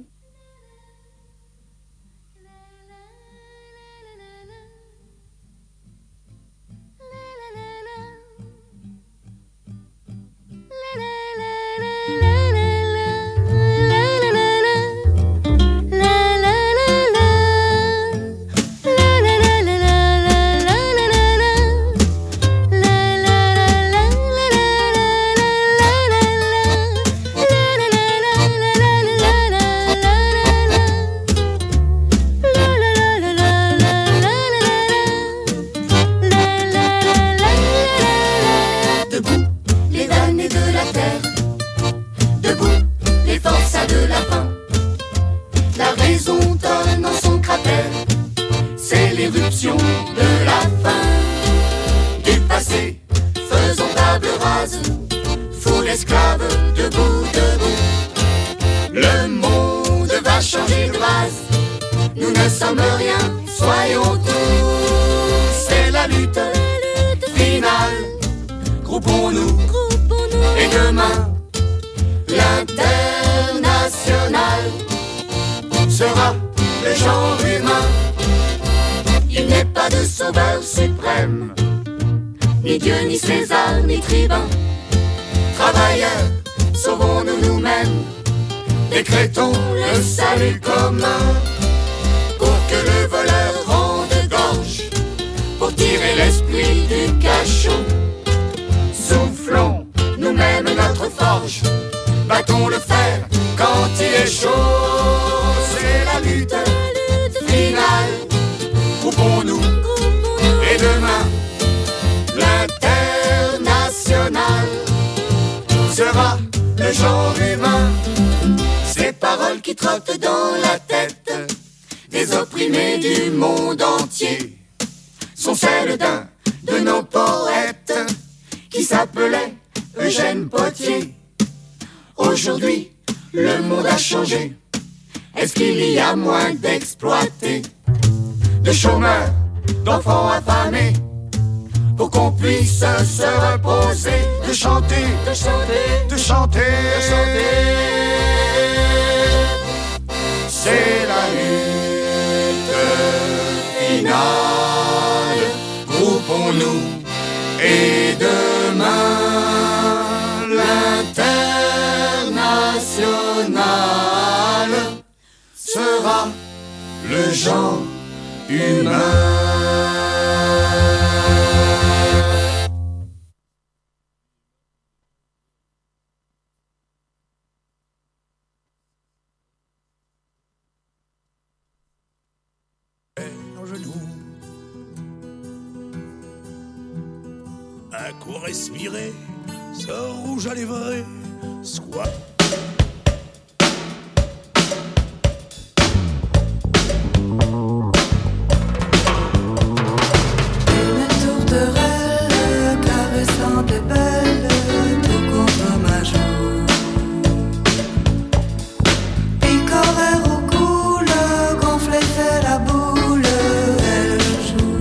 De la fin du passé, faisons table rase, foule esclave, debout, debout. Le monde va changer de base, nous ne sommes rien, soyons tous. C'est la lutte finale, groupons-nous, et demain, l'international sera le genre humain. Il n'est pas de sauveur suprême, ni Dieu, ni César, ni tribun. Travailleurs, sauvons-nous nous-mêmes, décrétons le salut commun. Pour que le voleur rende gorge, pour tirer l'esprit du cachot. Soufflons nous-mêmes notre forge, battons le fer quand il est chaud. C'est la lutte finale, groupons-nous, et demain, l'international sera le genre humain. Ces paroles qui trottent dans la tête des opprimés du monde entier sont celles d'un de nos poètes qui s'appelait Eugène Pottier. Aujourd'hui, le monde a changé. Est-ce qu'il y a moins d'exploités, de chômeurs, d'enfants affamés, pour qu'on puisse se reposer, de chanter, de chanter, de chanter, de chanter. C'est la lutte finale. Groupons-nous et demain l'international sera le genre humain. Un coup respiré, ce rouge à l'évré, soit. Une tourterelle caressante et belle, tout contre ma joue. Picorer au coule, gonfler fait la boule, elle joue.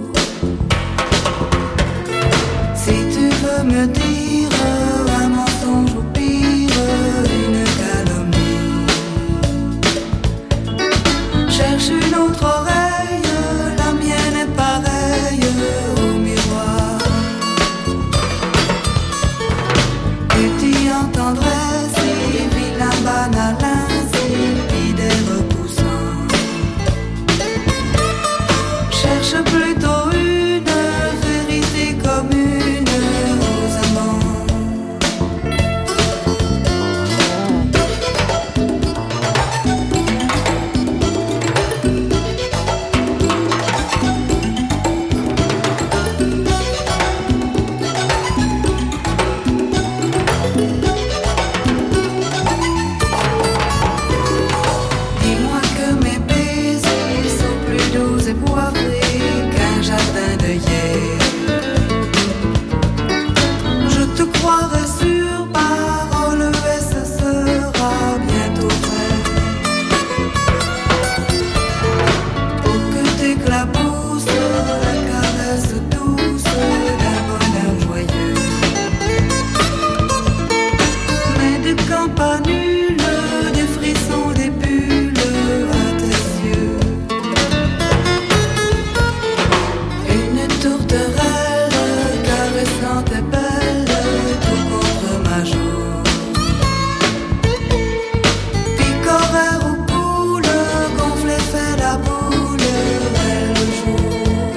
Si tu veux me dire un mensonge ou pire, une calomnie, cherche une autre oreille, la mienne est pareille au miroir. Tu t'y entendrais si vilain banal, insipide et repoussant. Cherche plutôt une vérité commune aux amants. Dis-moi que mes baisers sont plus doux et poivrés qu'un jardin d'œillets. Je te croirai sur parole et ce sera bientôt fait. Pour que t'éclabousse la caresse douce d'un bonheur joyeux. Mais des campanules, des frissons, des bulles à tes yeux. Une tourterelle caressante et belle, tout contre ma joue. Picorer au poule, gonfler fait la boule, elle joue.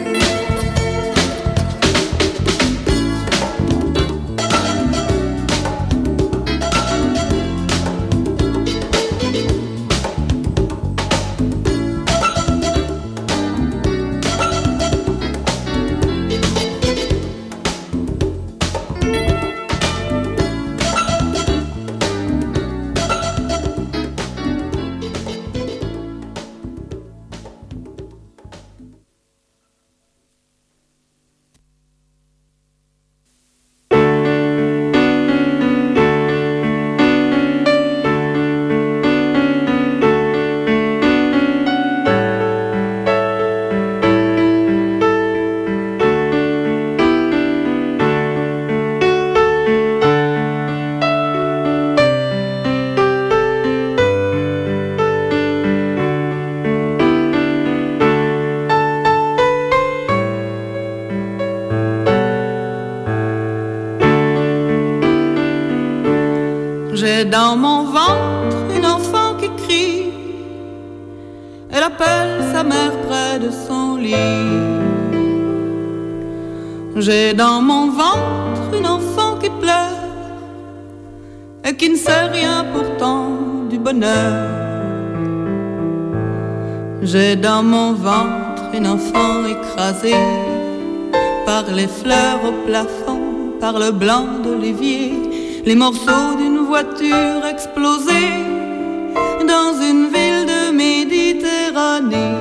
J'ai dans mon ventre une enfant qui crie. Elle appelle sa mère près de son lit. J'ai dans mon ventre une enfant qui pleure et qui ne sait rien pourtant du bonheur. J'ai dans mon ventre une enfant écrasée par les fleurs au plafond, par le blanc d'olivier, les morceaux d'une voiture explosée dans une ville de Méditerranée.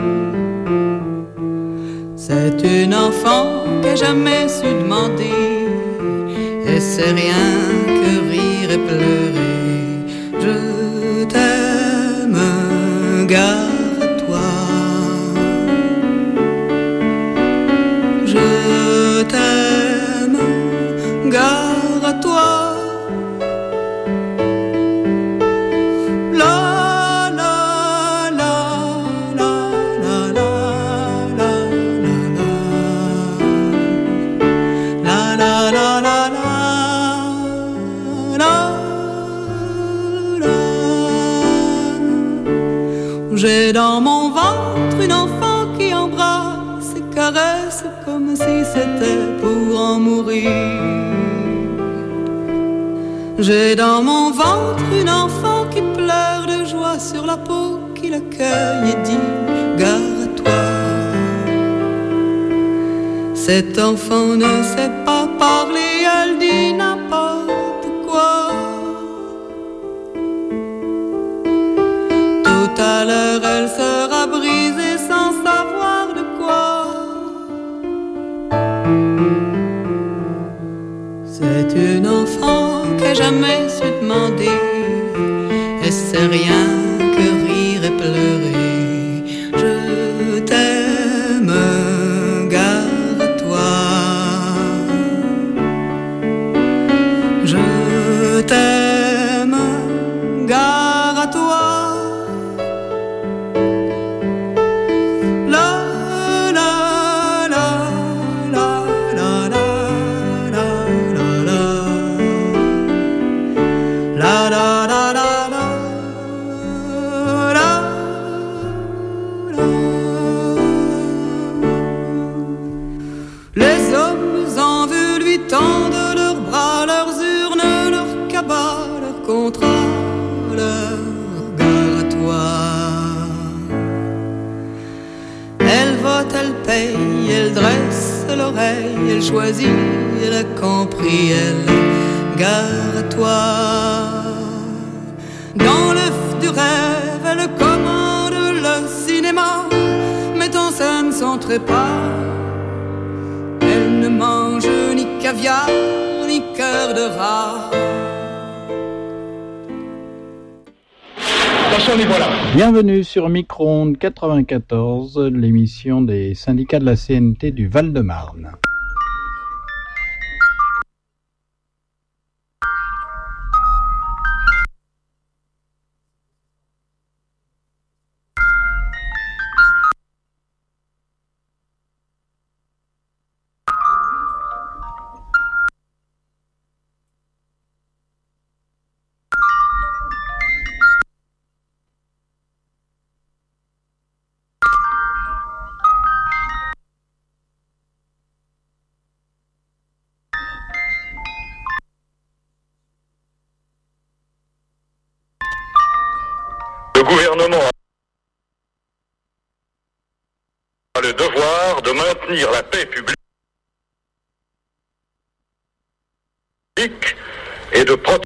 C'est une enfant que jamais su demander, et c'est rien que rire et pleurer. Je gare à toi. Je t'aime, gare à toi. J'ai dans mon ventre une enfant qui embrasse et caresse comme si c'était pour en mourir. J'ai dans mon ventre une enfant qui pleure de joie sur la peau, qui l'accueille et dit gare à toi. Cet enfant ne sait pas parler, elle dit n'importe quoi. Tout à l'heure elle sera brisée sans savoir de quoi. C'est une enfant qui n'a jamais su demander, et c'est rien que rire et pleurer. Je t'aime, gare à toi. Je t'aime, gare à toi. Elle dresse l'oreille, elle choisit, elle a compris, elle gare à toi. Dans l'œuf du rêve, elle commande le cinéma, met en scène son trépas. Elle ne mange ni caviar, ni cœur de rat. Bienvenue sur Micro-ondes quatre-vingt-quatorze, l'émission des syndicats de la C N T du Val-de-Marne. Le gouvernement a le devoir de maintenir la paix publique et de protéger.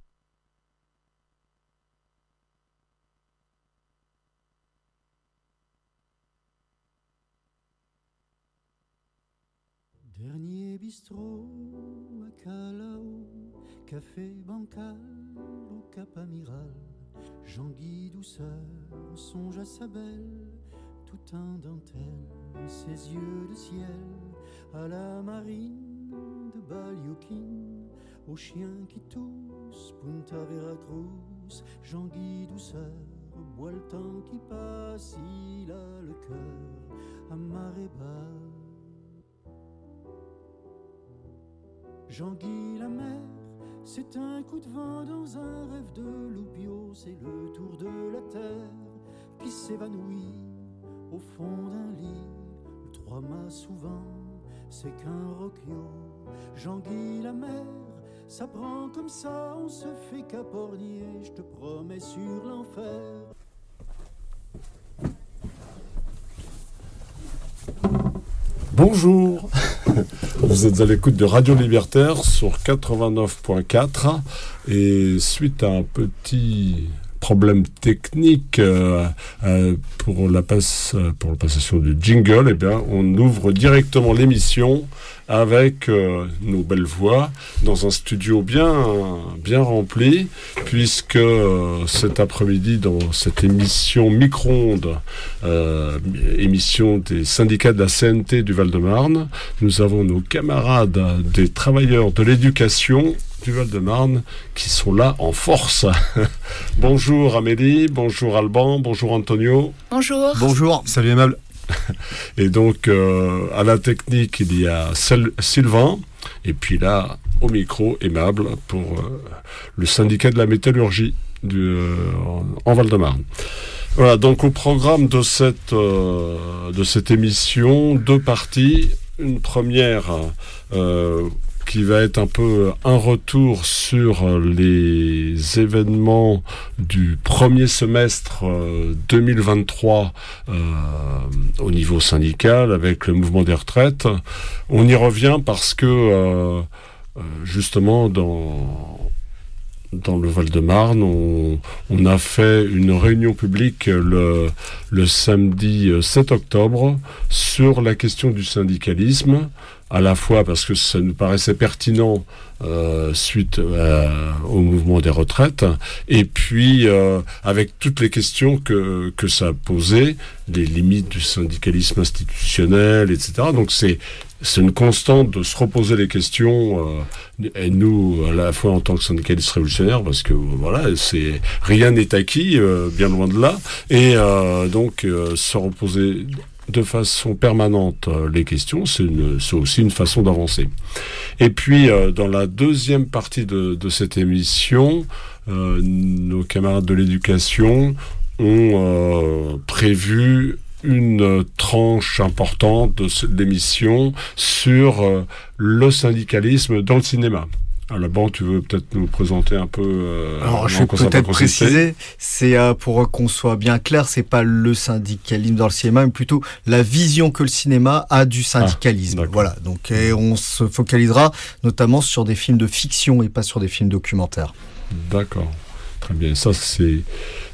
Dernier bistrot à Callao, café bancal au Cap Amiral. Jean-Guy Douceur songe à sa belle, tout en dentelle, ses yeux de ciel, à la marine de Balioquin, aux chiens qui toussent, Punta Veracruz. Jean-Guy Douceur boit le temps qui passe, il a le cœur à marée basse. Jean-Guy la mer, c'est un coup de vent dans un rêve de loupio, c'est le tour de la terre qui s'évanouit au fond d'un lit. Le trois-mâts souvent, c'est qu'un roquio. Jean-Guy la mer, ça prend comme ça, on se fait capornier, je te promets sur l'enfer. Bonjour, vous êtes à l'écoute de Radio Libertaire sur quatre-vingt-neuf point quatre et suite à un petit problème technique euh, euh, pour la passe, pour la passation du jingle, eh bien, on ouvre directement l'émission avec euh, nos belles voix dans un studio bien bien rempli, puisque euh, cet après-midi dans cette émission Micro-ondes, euh, émission des syndicats de la C N T du Val-de-Marne, nous avons nos camarades des travailleurs de l'éducation du Val-de-Marne qui sont là en force. Bonjour Amélie, bonjour Alban, bonjour Antonio. Bonjour. Bonjour. Salut Aimable. Et donc euh, à la technique il y a Sel- Sylvain et puis là au micro Aimable pour euh, le syndicat de la métallurgie du, euh, en, en Val-de-Marne. Voilà, donc au programme de cette euh, de cette émission, deux parties. Une première euh, qui va être un peu un retour sur les événements du premier semestre deux mille vingt-trois euh, au niveau syndical avec le mouvement des retraites. On y revient parce que euh, justement dans dans le Val-de-Marne, on, on a fait une réunion publique le, le samedi sept octobre sur la question du syndicalisme, à la fois parce que ça nous paraissait pertinent euh, suite euh, au mouvement des retraites, et puis euh, avec toutes les questions que, que ça a posées, les limites du syndicalisme institutionnel, et cetera. Donc c'est C'est une constante de se reposer les questions, euh, et nous, à la fois en tant que syndicalistes révolutionnaires, parce que voilà, c'est rien n'est acquis, euh, bien loin de là, et euh, donc euh, se reposer de façon permanente euh, les questions, c'est, une, c'est aussi une façon d'avancer. Et puis, euh, dans la deuxième partie de, de cette émission, euh, nos camarades de l'éducation ont euh, prévu une tranche importante de l'émission sur euh, le syndicalisme dans le cinéma. Alors bon, tu veux peut-être nous présenter un peu euh, Alors, je vais peut-être préciser, c'est euh, pour qu'on soit bien clair, c'est pas le syndicalisme dans le cinéma, mais plutôt la vision que le cinéma a du syndicalisme. Ah, voilà, donc et on se focalisera notamment sur des films de fiction et pas sur des films documentaires. D'accord, très bien. Ça, c'est